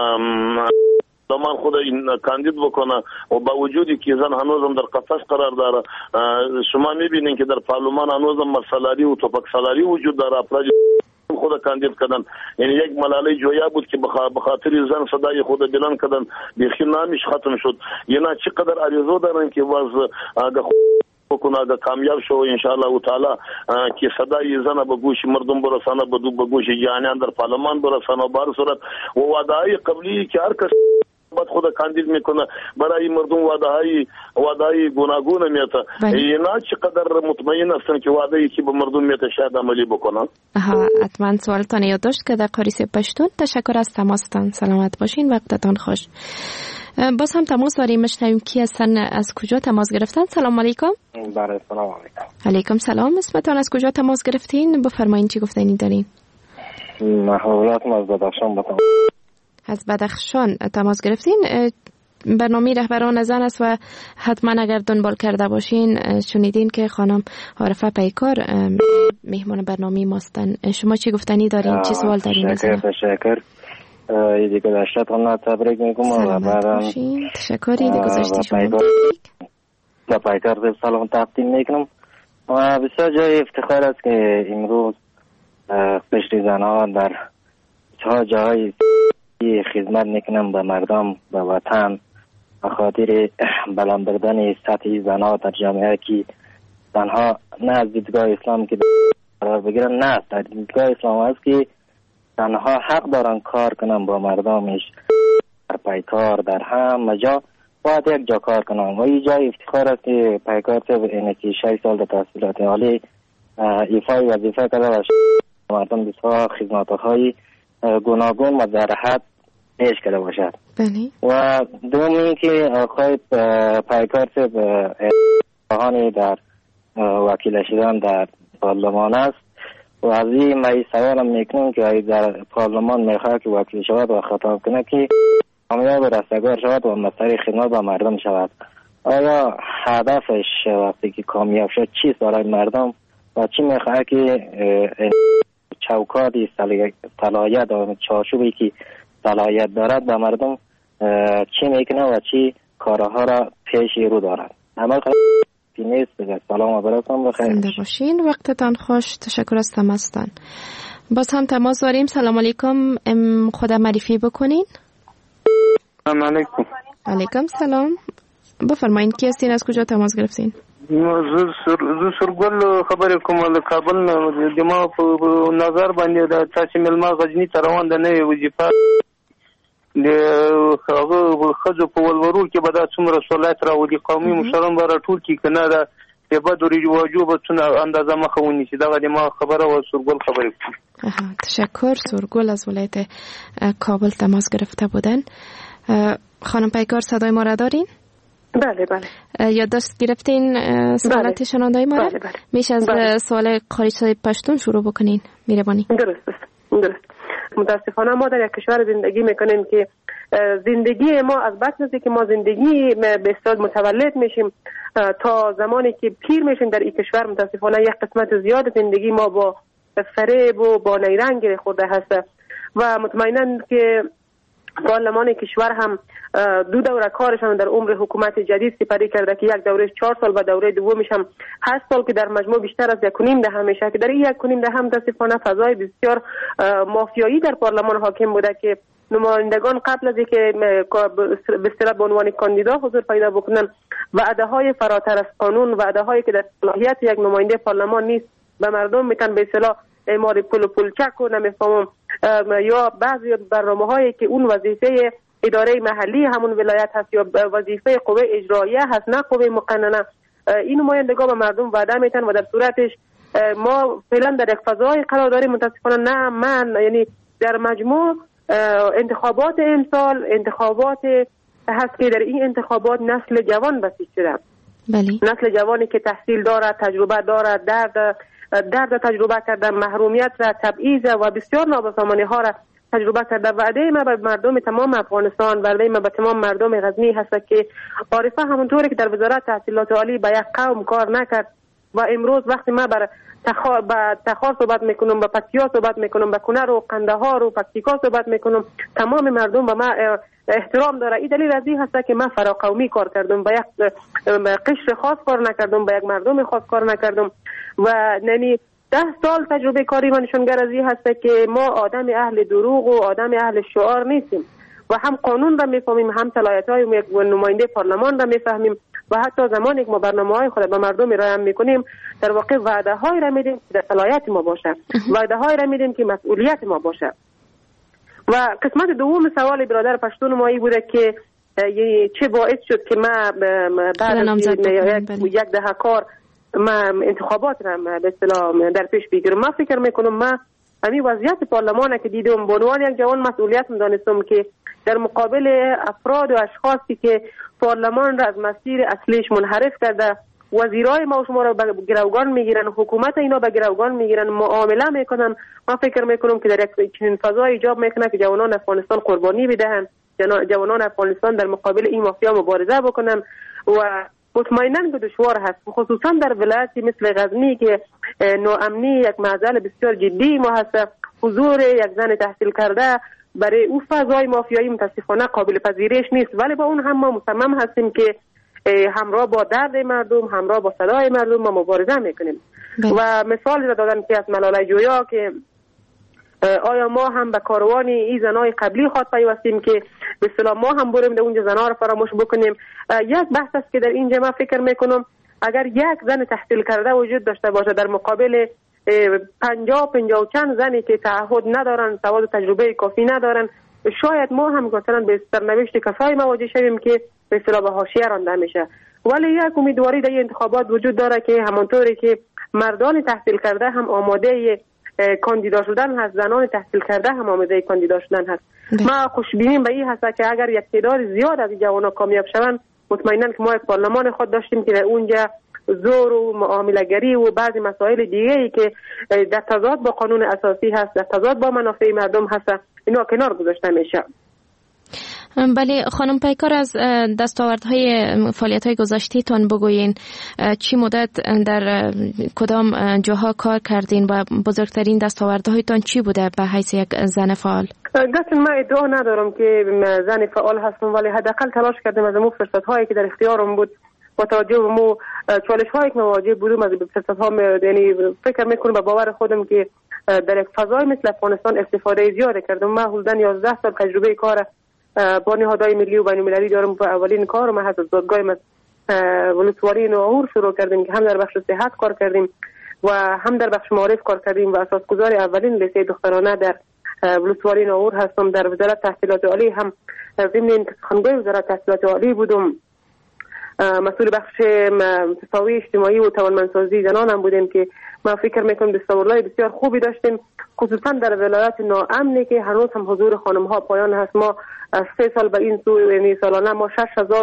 من خود این کاندید بکنه و با وجودی که زن هنوزم در قفس قرار داره. شما میبینین که در پارلمان هنوزم مرسلاری و توپک سالاری وجود داره، افراد خود کاندید کردن. یعنی یک ملاله جویا بود که به خاطر زن صدای خود بلند کردن بیخی نامش ختم شد. یعنی چقدر عریضو دارن که باز اگه بکنه اگه کامیاب شو انشاءالله تعالی که صدای زن به گوش مردم برسانه، به گوش جهانیان در پارلمان برسانه. به هر صورت و وعده‌های قبلی که هر کس بعد خود کاندید میکنه برای مردم وعده‌های گوناگون میته. اینا چقدر مطمئن هستن که وعده‌ای که به مردم میته شاید عملی بکنن؟ حتما سوالتان یادداشت کرده قاری صاحب پشتون. تشکر از تماستان. سلامت باشین، وقتتان خوش. باز هم تماس داریم، میشنویم کی هستن، از کجا تماس گرفتن؟ سلام علیکم. بله سلام علیکم. علیکم سلام. اسمتان، از کجا تماس گرفتین؟ بفرمایید چی گفتنی دارین؟ محولاتم از بدخشان بتام. از بدخشان تماس گرفتین. برنامه رهبران زن است و حتما اگر دنبال کرده باشین شنیدین که خانم عارفه پیکار مهمان برنامه ماستن. شما چی گفتنی دارین؟ چی سوال دارین؟ تشکر. ایدی گذشتتون تبریک میگم و بعدم تشکر. ایدی گذشتی شما با پیکار سلام تقدیم میکنم. و بسیار جای افتخار است که امروز قشر زنها در چه جای خدمت میکنم به مردم، به وطن، به خاطر بلند بردن سطح زنها در جامعه که زنها نه از دیدگاه اسلام که قرار بگیرن، نه در دیدگاه اسلام است که زنها حق دارن کار کنن با مردمش، در پیکار در همه جا باید یک جا کار کنن. و این جای افتخار است که پیکار صاحب اینه که 6 سال در تحصیلات عالی ایفای وظیفه کرده و مردم بسیار خدماتهای گوناگون و در حد پیش کرده باشد. و دوم این که آقای پیکار صاحب خواهانی در وکیل شدن در پارلمان است و از این من سوالم میکنم که در پارلمان میخواد که وکیل شود و خطاب کنه که کامیاب رستگار شود و مسئله خدمت با مردم شود. آیا هدفش وقتی که کامیاب شد چیست برای مردم و چی میخواد که چوکات صلاحیت و چارچوبی که صلاحیت دارد به مردم چی میکنه و چی کارها را پیش رو دارد؟ عمل نیست. سلام و براتون بخیر. زنده باشین، وقتتان خوش. تشکر از تماستان. باز هم تماس داریم. سلام علیکم. خود معرفی بکنین. سلام علیکم. علیکم سلام. بفرمایین کی هستین، از کجا تماس گرفتین؟ سرگل خبر کوم له کابل نه. د ما په نظر باندې د تاسو ملما غزنی ته روان ده نه وظیفه د هغه خزو په ولورو کې به دا څومره سولات راوړي قومي مشران به راټول کی کنه دا به دوری واجب څونه اندازه مخونی چې دا د ما خبره و سرگل خبر کوم. تشکر. سرگل از ولایت کابل تماس گرفته بودن. خانم پیکار صدای ما را دارین؟ بله بله. یادداشت گرفتین سوالات شنونده‌های ما را؟ بله. میشه از سوال قاری صاحب پشتون شروع بکنین میربانی؟ درست. متاسفانه ما در یک کشور زندگی میکنیم که زندگی ما از بس که ما زندگی به اصطلاح متولد میشیم تا زمانی که پیر میشیم در این کشور متاسفانه یک قسمت زیاد زندگی ما با فریب و با نیرنگ خورده هست و مطمئنا که پارلمان کشور هم 2 دوره کارشان در عمر حکومت جدید سپری کرده که یک دوره 4 سال و دوره دومش هم 8 سال که در مجموع بیشتر از 1.5 دهه میشه که در این 1.5 دهه هم متاسفانه فضای بسیار مافیایی در پارلمان حاکم بوده که نمایندگان قبل از اینکه به اصطلاح به عنوان کاندیدا حضور پیدا بکنن وعده های فراتر از قانون، وعده هایی که در صلاحیت یک نماینده پارلمان نیست به مردم میتن به اصطلاح اعمال پول و پولچک و نمیفهمم یا بعضی برنامه هایی که اون وظیفه اداره محلی همون ولایت هست یا وظیفه قوه اجراییه هست نه قوه مقننه، این نمایندگان به مردم وعده میتن و در صورتش ما فعلا در یک فضای قرار داریم. متاسفانه نه من یعنی در مجموع انتخابات امسال انتخابات هست که در این انتخابات نسل جوان بسیج شده. بله. نسل جوانی که تحصیل دارد، تجربه دارد، درد تجربه کرده، محرومیت را، تبعیض و بسیار نابسامانی ها را تجربه کرده. وعده ما به مردم تمام افغانستان، وعده ما به تمام مردم غزنی هست که عارفه همونطوری که در وزارت تحصیلات عالی به یک قوم کار نکرد و امروز وقتی ما بر تخار صحبت میکنم، به پکتیا صحبت میکنم، به کنر و قندهار و پکتیکا صحبت میکنم، تمام مردم به ما احترام داره. این دلیل از این هست که من فراقومی کار کردم، به یک قشر خاص کار نکردم، به یک مردم خاص کار نکردم و یعنی 10 سال تجربه کاری من نشانگر از این هست که ما آدم اهل دروغ و آدم اهل شعار نیستیم و هم قانون را میفهمیم، هم صلاحیت‌های یک نماینده پارلمان را میفهمیم و حتی زمانی که ما برنامه‌های خود به مردم ارائه میکنیم در واقع وعده‌هایی را میدیم که در صلاحیت ما باشه، وعده‌هایی را میدیم که مسئولیت ما باشه. و قسمت دوم سوال برادر پشتون ما بوده که چه باعث شد که ما بعد از یک دهه کار ما انتخابات را به اصطلاح در پیش بگیرم. ما فکر میکنم ما همین وضعیت پارلمان که دیدم به عنوان یک جوان مسئولیت دانستم که در مقابل افراد و اشخاصی که پارلمان را از مسیر اصلیش منحرف کرده، وزیرای ما و شما را به گروگان میگیرن، حکومت اینا به گروگان میگیرن، معامله میکنن، ما فکر میکنم که در یک چنین فضای ایجاب میکنه که جوانان افغانستان قربانی بدهن، جوانان افغانستان در مقابل این مافیا مبارزه بکنن و مطمئناً که دشوار هست، خصوصا در ولایتی مثل غزنی که ناامنی یک معضل بسیار جدی ما هست. حضور یک زن تحصیل کرده برای او فضای مافیایی متاسفانه قابل پذیرش نیست، ولی با اون هم ما مصمم هستیم که همراه با درد مردم، همراه با صدای مردم ما مبارزه میکنیم. و مثال را دادن که از ملاله جویا که آیا ما هم به کاروان این زنای قبلی خود پیوستیم که به اصطلاح ما هم بریم در اونجا زنها را فراموش بکنیم. یک بحث است که در اینجا ما فکر میکنم اگر یک زن تحصیل کرده وجود داشته باشه در مقابل 50 چند زنی که تعهد ندارن، سواد و تجربه کافی ندارن، شاید ما هم مثلا به سرنوشت کسایی مواجه شویم که به اصطلاح به حاشیه رانده میشه. ولی یک امیدواری در این انتخابات وجود داره که همونطوری که مردان تحصیل کرده هم آماده کاندیدا شدن هست، زنان تحصیل کرده هم آماده کاندیدا شدن هست. ما خوشبینیم به این هست که اگر یک تعداد زیاد از جوانان کامیاب شوند، مطمئنا که ما یک پارلمان خود داشتیم که در اونجا زور و معامله‌گری و بعضی مسائل دیگه‌ای که در تضاد با قانون اساسی هست، در تضاد با منافع مردم هست، اینا کنار گذاشته میشه. بله خانم پیکار، از دستاوردهای فعالیت‌های گذشته‌تان بگویین. چی مدت در کدام جاها کار کردین و بزرگترین دستاوردهایتان چی بوده به حیث یک زن فعال؟ دست من ادعا ندارم که زن فعال هستم، ولی حداقل تلاش کردم از اون فرصت‌هایی که در اختیارم بود با توجه به مو چالش‌هایی که مواجه بودم از فرصت‌ها، یعنی فکر می‌کنم به باور خودم که در یک فضای مثل افغانستان استفاده زیاد کردم. من حدوداً 11 سال تجربه کار با نهادهای ملی و بین‌المللی دارم و اولین کارم از دادگاه ولسوالی ناهور شروع کردیم که هم در بخش صحت کار کردیم و هم در بخش معارف کار کردیم و اساسگزار اولین لیسه دخترانه در ولسوالی ناهور هستم. در وزارت تحصیلات عالی هم ضمن اینکه سخنگوی وزارت تحصیلات عالی بودم، مسئول بخش تساوی اجتماعی و توانمندسازی زنان هم بودیم که ما فکر میکنم دستاوردهای بسیار خوبی داشتیم، خصوصا در ولایت ناامنی که هنوز هم حضور خانم ها پایان هست. ما از 3 سال به این سو یعنی سالانه ما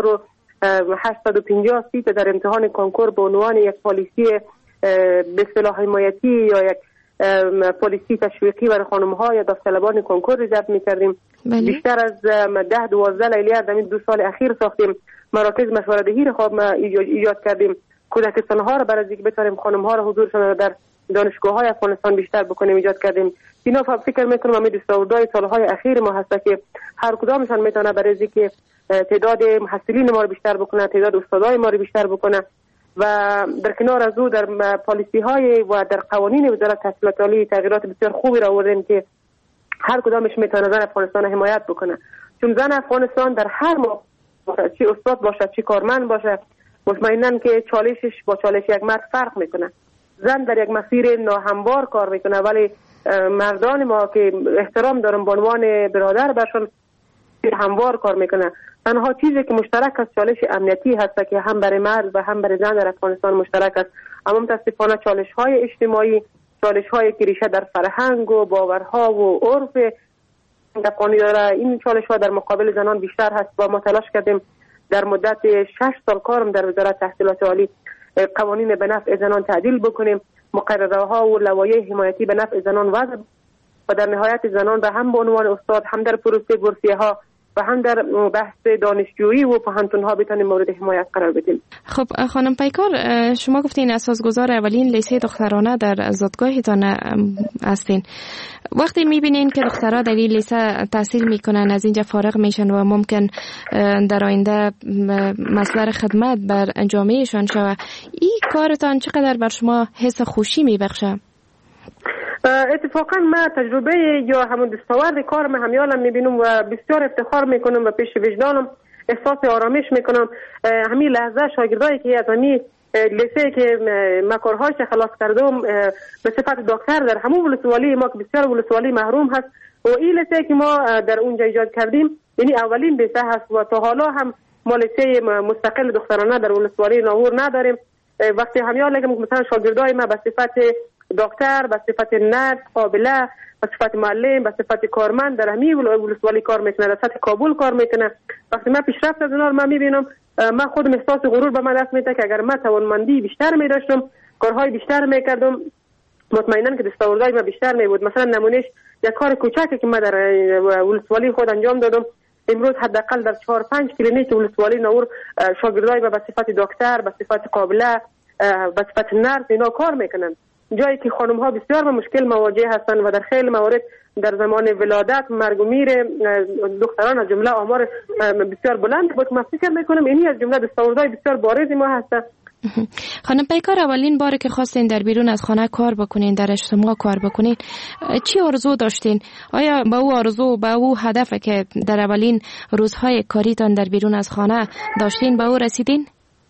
6850 سیت در امتحان کنکور به عنوان یک پالیسی به اصطلاح حمایتی یا یک پالیسی تشویقی برای خانم ها یا داوطلبان کنکور رزرو می‌کردیم. بیشتر از 10-12 لیلیه در این 2 سال اخیر ساختیم. مراکز مشوره‌دهی را خود ما ایجاد کردیم. کودکستان ها را برای اینکه بتونیم خانم ها را حضورشان در دانشگاه های افغانستان بیشتر بکنیم ایجاد کردیم. اینا فکر میکنم همین دستاوردهای سالهای اخیر ما هست که هر کدامشان میتونه برای اینکه تعداد محصلین ما رو بیشتر بکنه، تعداد استادای ما رو بیشتر بکنه و در کنار از او در پالیسی های و در قوانین وزارت تحصیلات عالی تغییرات بسیار خوبی را آوردیم که هر کدامش میتونه زن افغانستان حمایت بکنه، چون زن افغانستان در هر موقع چی استاد باشه چی کارمند باشه مطمئناً که چالشش با چالش یک مرد فرق میکنه. زن در یک مسیر ناهموار کار میکنه، ولی مردان ما که احترام دارم به عنوان برادر برشون هموار کار میکنه. تنها چیزی که مشترک است چالش امنیتی هست که هم برای مرد و هم برای زن در افغانستان مشترک است، اما متاسفانه چالش های اجتماعی، چالش های که ریشه در فرهنگ و باورها و عرف افغانی داره، این چالش ها در مقابل زنان بیشتر هست و ما تلاش کردیم در مدت 6 سال کارم در وزارت تحصیلات عالی قوانین به نفع زنان تعدیل بکنیم، مقرره ها و لوایح حمایتی به نفع زنان وضع و در نهایت زنان را هم به عنوان استاد، هم در پروسه بورسیه ها و هم در بحث دانشجویی و پوهنتون ها بتونیم مورد حمایت قرار بدیم. خب خانم پیکار، شما گفتین اساسگزار اولین لیسه دخترانه در زادگاهتان هستین. وقتی میبینین که دخترها در این لیسه تحصیل میکنن، از اینجا فارغ میشن و ممکن در آینده مصدر خدمت بر جامعهشان شود، این کارتان چقدر بر شما حس خوشی میبخشه؟ اتفاقا من تجربه یا همون دستاورد کارم همیالم میبینم و بسیار افتخار میکنم و پیش وجدانم احساس آرامش میکنم. همین لحظه شاگردایی که از همین لیسه که مکارهاش خلاص کردم به صفت دکتر در همون ولسوالی ما که بسیار ولسوالی محروم هست و این لیسه که ما در اونجا ایجاد کردیم یعنی اولین لیسه هست و تا حالا هم ما لیسه مستقل دخترانه در ولسوالی ناهور نداریم. وقتی همیال لگم مثلا شاگردای ما به صفت دکتر، به صفت نرس، قابله، به صفت معلم، به صفت کارمند در همین ولسوالی کار میکنه، در سطح کابل کار میکنه. وقتی من پیشرفت از اونها من میبینم، من خودم احساس غرور به من دست میده که اگر من توانمندی بیشتر میداشتم، کارهای بیشتر میکردم، مطمئنا که دستاوردهای من بیشتر میبود. مثلا نمونهش یک کار کوچکی که من در ولسوالی خود انجام دادم، امروز حداقل در 4-5 کلینیک ولسوالی نور شاگردای به صفت دکتر، به صفت قابله، به صفت نرس اینا کار میکنن، جایی که خانم ها بسیار با مشکل مواجه هستند و در خیلی موارد در زمان ولادت مرگ و میر دختران از جمله آمار بسیار بلند بود. من فکر میکنم اینی از جمله دستاوردهای بسیار بارز ما هست. خانم پیکار، اولین باره که خواستین در بیرون از خانه کار بکنین، در اجتماع کار بکنین، چی آرزو داشتین؟ آیا با او آرزو، با او هدف که در اولین روزهای کاریتان در بیرون از خانه داشتین به او رسیدین؟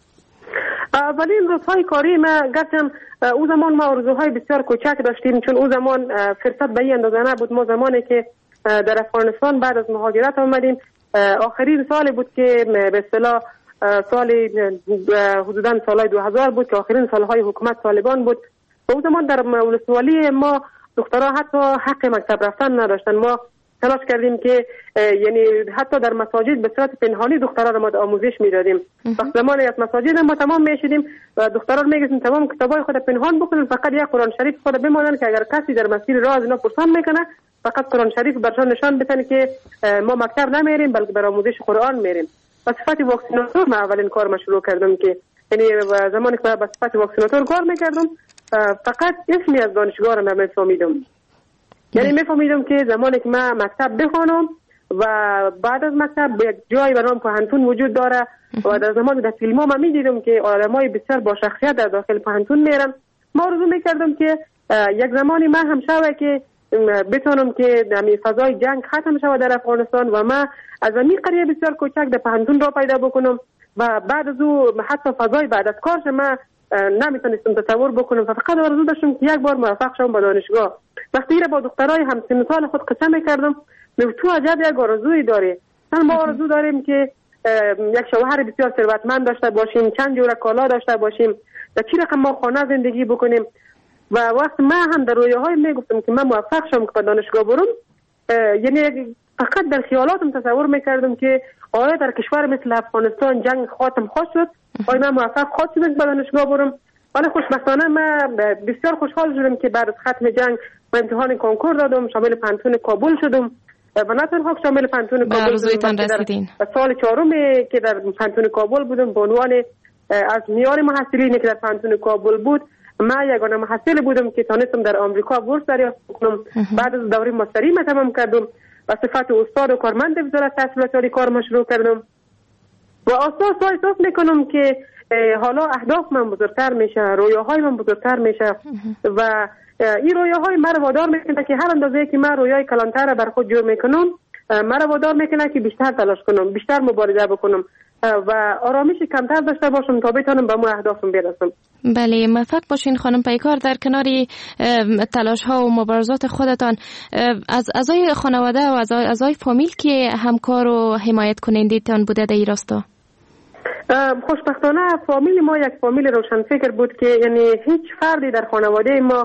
اولین روزهای کاری ما گفتم او زمان ما آرزوهای بسیار کوچک داشتیم، چون او زمان فرصت به این اندازه نبود. ما زمانی که در افغانستان بعد از مهاجرت آمدیم، آخرین سال بود که به اصطلاح سال حدوداً سالهای 2000 بود که آخرین سالهای حکومت طالبان بود. او زمان در ولسوالی ما دخترها حتی حق مکتب رفتن نداشتن. ما تلاش کردیم که یعنی حتی در مساجد به صورت پنهانی دخترها را ما آموزش میدادیم. وقت زمانی از مساجد ما تمام میشدیم و دخترها رو میگفتیم تمام کتابای خود پنهان بکنن، فقط یک قرآن شریف خود بمانن که اگر کسی در مسیر راه از اینا پرسان میکنه فقط قرآن شریف برشان نشان بدن که ما مکتب نمیریم بلکه بر آموزش قرآن میریم. به صفت واکسیناتور ما اولین کار شروع کردم که یعنی زمانی که به صفت واکسیناتور کار میکردم فقط اسمی از دانشگاه را نمیفهمیدم. یعنی میفهمیدم که زمانی که من مکتب بخوانم و بعد از مکتب یک جای به نام پوهنتون وجود داره و در زمان در فیلم‌ها من میدیدم که آدمای بسیار با شخصیت در داخل پوهنتون میرن. ما آرزو میکردم که یک زمانی من هم شوه که بتونم که در فضای جنگ ختم شوه در افغانستان و من از این قریه بسیار کوچک در پوهنتون را پیدا بکنم و بعد از او حتی فضای بعد از کارش من نمیتونستم تصور بکنم و فقط آرزو داشتم که یک بار موفق شوم به دانشگاه. وقتی را با دخترای همسن سال خود قصه میکردم، میگم تو عجب یک آرزویی داری. ما آرزو داریم که یک شوهر بسیار ثروتمند داشته باشیم، چند جور کالا داشته باشیم، در چی رقم ما خانه زندگی بکنیم. و وقت من هم در رویاهای میگفتم که من موفق شوم که به دانشگاه برم، یعنی فقط در خیالاتم تصور میکردم که آیا در کشور مثل افغانستان جنگ خاتم خواهد شد، آیا من موفق خواهد شدم به دانشگاه برم. ولی خوشبختانه من بسیار خوشحال شدم که بعد از ختم جنگ من امتحان کنکور دادم، شامل پوهنتون کابل شدم و نه تنها شامل پوهنتون کابل شدم، سال 4 که در پوهنتون کابل بودم به عنوان از میان محصلینی که در پوهنتون کابل بود من یگانه محصل بودم که تونستم در آمریکا بورس دریافت کنم. بعد از دوره ماستری من تمام کردم و صفت استاد و کارمند وزارت تحصیلات عالی کار شروع کردم و احساس میکنم که حالا اهداف من بزرگتر میشه، رویاهای من بزرگتر میشه و این رویاهای مرا وادار میکنه که هر اندازه که من رویای کلانتر بر خود جور میکنم مرا وادار میکنه که بیشتر تلاش کنم، بیشتر مبارزه بکنم و آرامش کمتر داشته باشم تا بتونم به مو اهدافم برسم. بله، موفق باشین خانم پیکار. در کنار تلاش ها و مبارزات خودتان از اعضای خانواده و اعضای فامیل که همکار و حمایت کنندتان بوده در این راستا؟ خوشبختانه فامیل ما یک فامیل روشنفکر بود که یعنی هیچ فردی در خانواده ما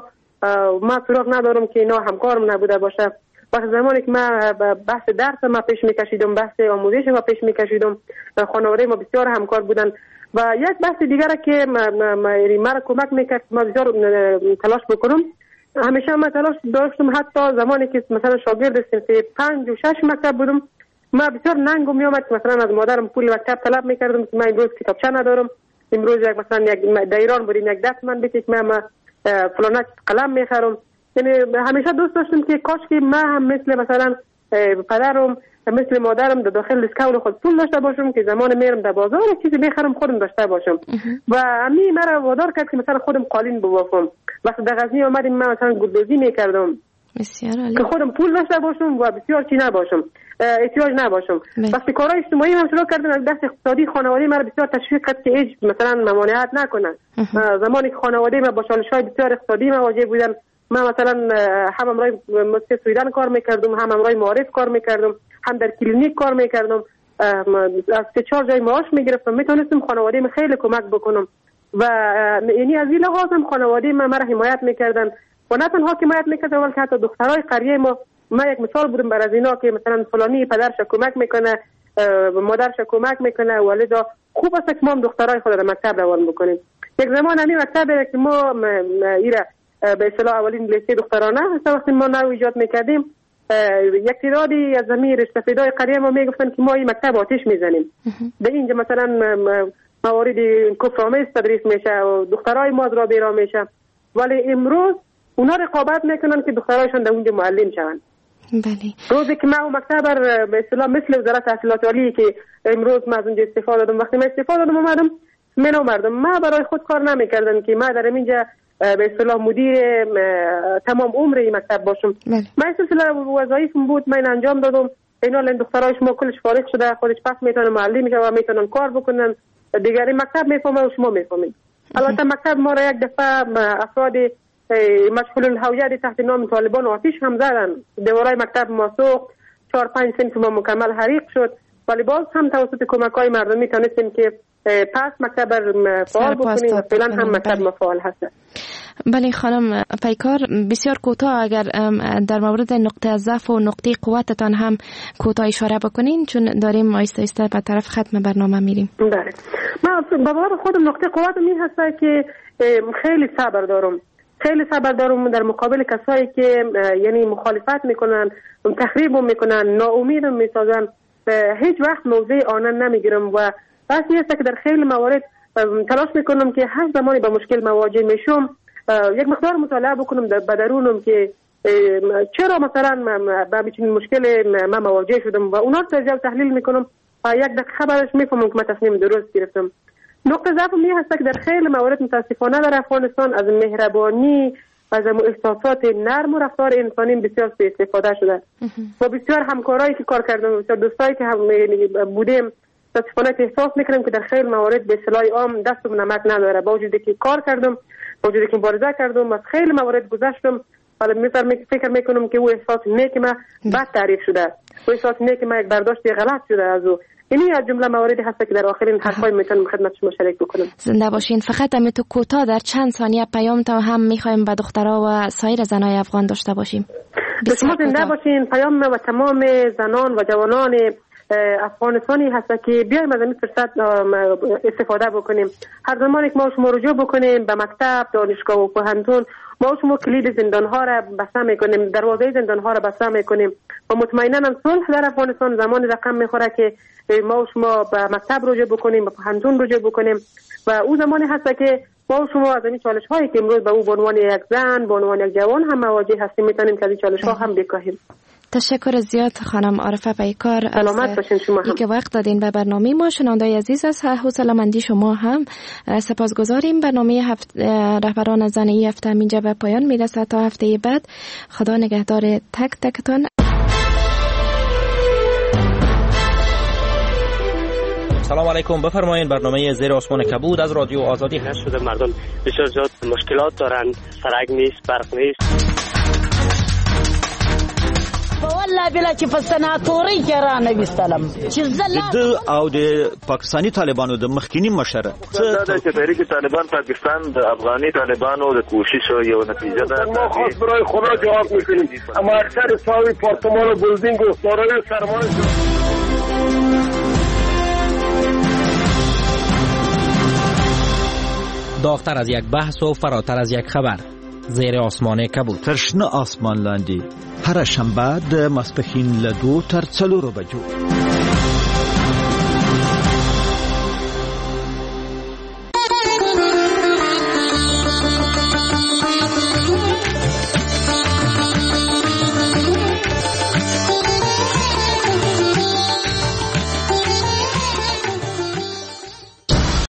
سراغ ندارم که اینا همکارم نبوده باشه. وقتی زمانی که ما بحث درس ما پیش میکشیدم، بحث آموزش ما پیش میکشیدم، خانواده ما بسیار همکار بودن و یک بحث دیگر که مرا کمک میکرد ما بسیار تلاش بکنم. همیشه ما تلاش داشتم، حتی زمانی که مثلا شاگرد صنف 5 و 6 مکتب بودم ما بسیار ننگم میومد که مثلا از مادرم پول مکتب طلب میکردم که من امروز کتابچه ندارم، امروز یک مثلا یک در ایران بودیم یک دست من بده که من فلانه قلم میخرم. یعنی همیشه دوست داشتم که کاش که من هم مثل پدرم مثل مادرم در داخل اسکول خود پول داشته باشم که زمان میرم در بازار چیزی بخرم خودم داشته باشم و امی مرا وادار کرد که مثلا خودم قالین ببافم. وقتی در غزنی آمدیم من مثلا گلدوزی میکردم که خودم پول داشته باشم و بسیار چی نباشم، احتیاج نباشم. وقتی کارهای اجتماعی هم شروع کردم از دست اقتصادی خانواده مرا بسیار تشویق کرد که هیچ مثلا ممانعت نکنن. زمانی که خانواده ما با چالش‌های بسیار اقتصادی مواجه بودن، من مثلا هم امرای مؤسسه سویدن کار میکردم، هم امرای معارف کار میکردم، هم در کلینیک کار میکردم، از 3-4 جای معاش میگرفتم، میتونستم خانواده من خیلی کمک بکنم و یعنی از این لحاظ هم خانواده من مرا حمایت میکردن و نه تنها حمایت میکردن بلکه حتی دخترای قریه ما یک مثال بودم بر از اینا که مثلا فلانی پدرش کمک میکنه، مادرش کمک میکنه، والدا خوب است که ما هم دخترای خود در مکتب روان بکنیم. یک زمان همین مکتب که ما ایره به اصطلاح اولین لیسه دخترانه هست، وقتی ما نو ایجاد میکردیم یک تعدادی از زمین رشته‌فیدای قریه ما میگفتن که ما این مکتب آتش میزنیم. در اینجا مثلا موارد کفرآمیز تدریس میشه و دخترای ما را بیرا میشه، ولی امروز اونا رقابت میکنن که دخترایشان در اونجا معلم شوند. بله. روزی که ما مکتب به اصطلاح مثل وزارت تحصیلات عالی که امروز ما از اونجا استفاده دادم، وقتی ما استفاده دادم اومدم مردم ما برای خود کار نمیکردن که ما در اینجا به اصطلاح مدیر تمام عمر این مکتب باشم. من سلسله وظایفم بود، من انجام دادم. اینا لن دخترای شما کلش فارغ شده، خودش پس میتونن معلم میشه و میتونن کار بکنن، دیگری مکتب میفهمه و شما میفهمید. البته مکتب ما را یک دفعه افراد مشغول الهویت تحت نام طالبان آتش هم زدن، دیوارای مکتب ما سوخت، 4-5 صنف ما مکمل حریق شد، ولی باز هم توسط کمک‌های مردمی تونستیم که پس مکتب فعال بکنیم و فعلا هم مکتب ما فعال هست. بله خانم پیکار، بسیار کوتاه اگر در مورد نقطه ضعف و نقطه قوتتان هم کوتاه اشاره بکنین، چون داریم آیسته آیسته به طرف ختم برنامه میریم. بله، من با خودم نقطه قوتم این هست که خیلی صبر دارم در مقابل کسایی که یعنی مخالفت میکنن، تخریب میکنن، ناامید میسازن. هیچ وقت موضع آنان نمیگیرم و بس نیست که در خیلی موارد تلاش میکنم که هر زمانی با مشکل مواجه میشم یک مقدار مطالعه بکنم در بدرونم که چرا مثلا با همچین مشکل من مواجه شدم و اونا رو تحلیل میکنم و یک دقیقه بعدش میفهمم که من تصمیم درست گرفتم. نقطه ضعف می هست که در خیلی موارد متاسفانه در افغانستان از مهربانی، از احساسات نرم و رفتار انسانی بسیار استفاده شده و بسیار همکارایی که کار کردم، بسیار دوستایی که هم بودیم متاسفانه احساس میکنم که در خیلی موارد به اصطلاح عام دست و نمک نداره، با وجودی که کار کردم، با وجودی که مبارزه کردم، از خیلی موارد گذشتم، ولی فکر میکنم که او احساس نیک ما بد تعریف شده، او احساس نیک ما یک برداشت غلط شده از او. اینی از جمله مواردی هست که در آخرین حرفای میتونم خدمت شما شریک بکنم. زنده باشین. فقط تو کوتاه در چند ثانیه پیام تا هم میخوایم به دخترها و سایر زنای افغان داشته باشیم. شما زنده باشین. پیام و تمام زنان و جوانان افغانستانی هست که بیایم از این فرصت استفاده بکنیم. هر زمانی که ما شما رجوع بکنیم به مکتب، دانشگاه و پوهنتون، ما شما کلید زندان ها را بسته میکنیم، دروازه زندان ها را بسته میکنیم و مطمئنا صلح در افغانستان زمان رقم میخوره که ما شما به مکتب رجوع بکنیم، به پوهنتون رجوع بکنیم و او زمانی هست که ما شما از این چالش هایی که امروز به او به عنوان یک زن، به عنوان یک جوان هم مواجه هستیم میتونیم که از این چالش ها هم بکاهیم. تشکر زیاد خانم عارفه پیکار سلامت باشین شما هم که وقت دادین به برنامه ما. شنوندای عزیز از حوصله‌مندی شما هم سپاسگزاریم. برنامه رهبران زن این هفته اینجا به پایان میرسه. تا هفته بعد خدا نگهدار تک تکتون. سلام علیکم، بفرمایید. برنامه زیر آسمان کبود از رادیو آزادی شده. مردم بسیار زیاد مشکلات دارن، سرک نیست، برق نیست. والله بلا چې په سناتوري کې را نویستلم چې د او د پاکستانی طالبانو د مخکینی مشر څه چې تحریک طالبان پاکستان د افغاني طالبانو د کوشش یو نتیجه ده. ما خاص برای خدا جواب میکنیم، اما اکثر ساوی پارتمان و بلدینگ و سارای سرمایه داغتر از یک بحث و فراتر از یک خبر. زیر آسمان کبود. ترشنه آسمان لاندی هر شنبه د ماسپښین له 2 تر 4 بجو.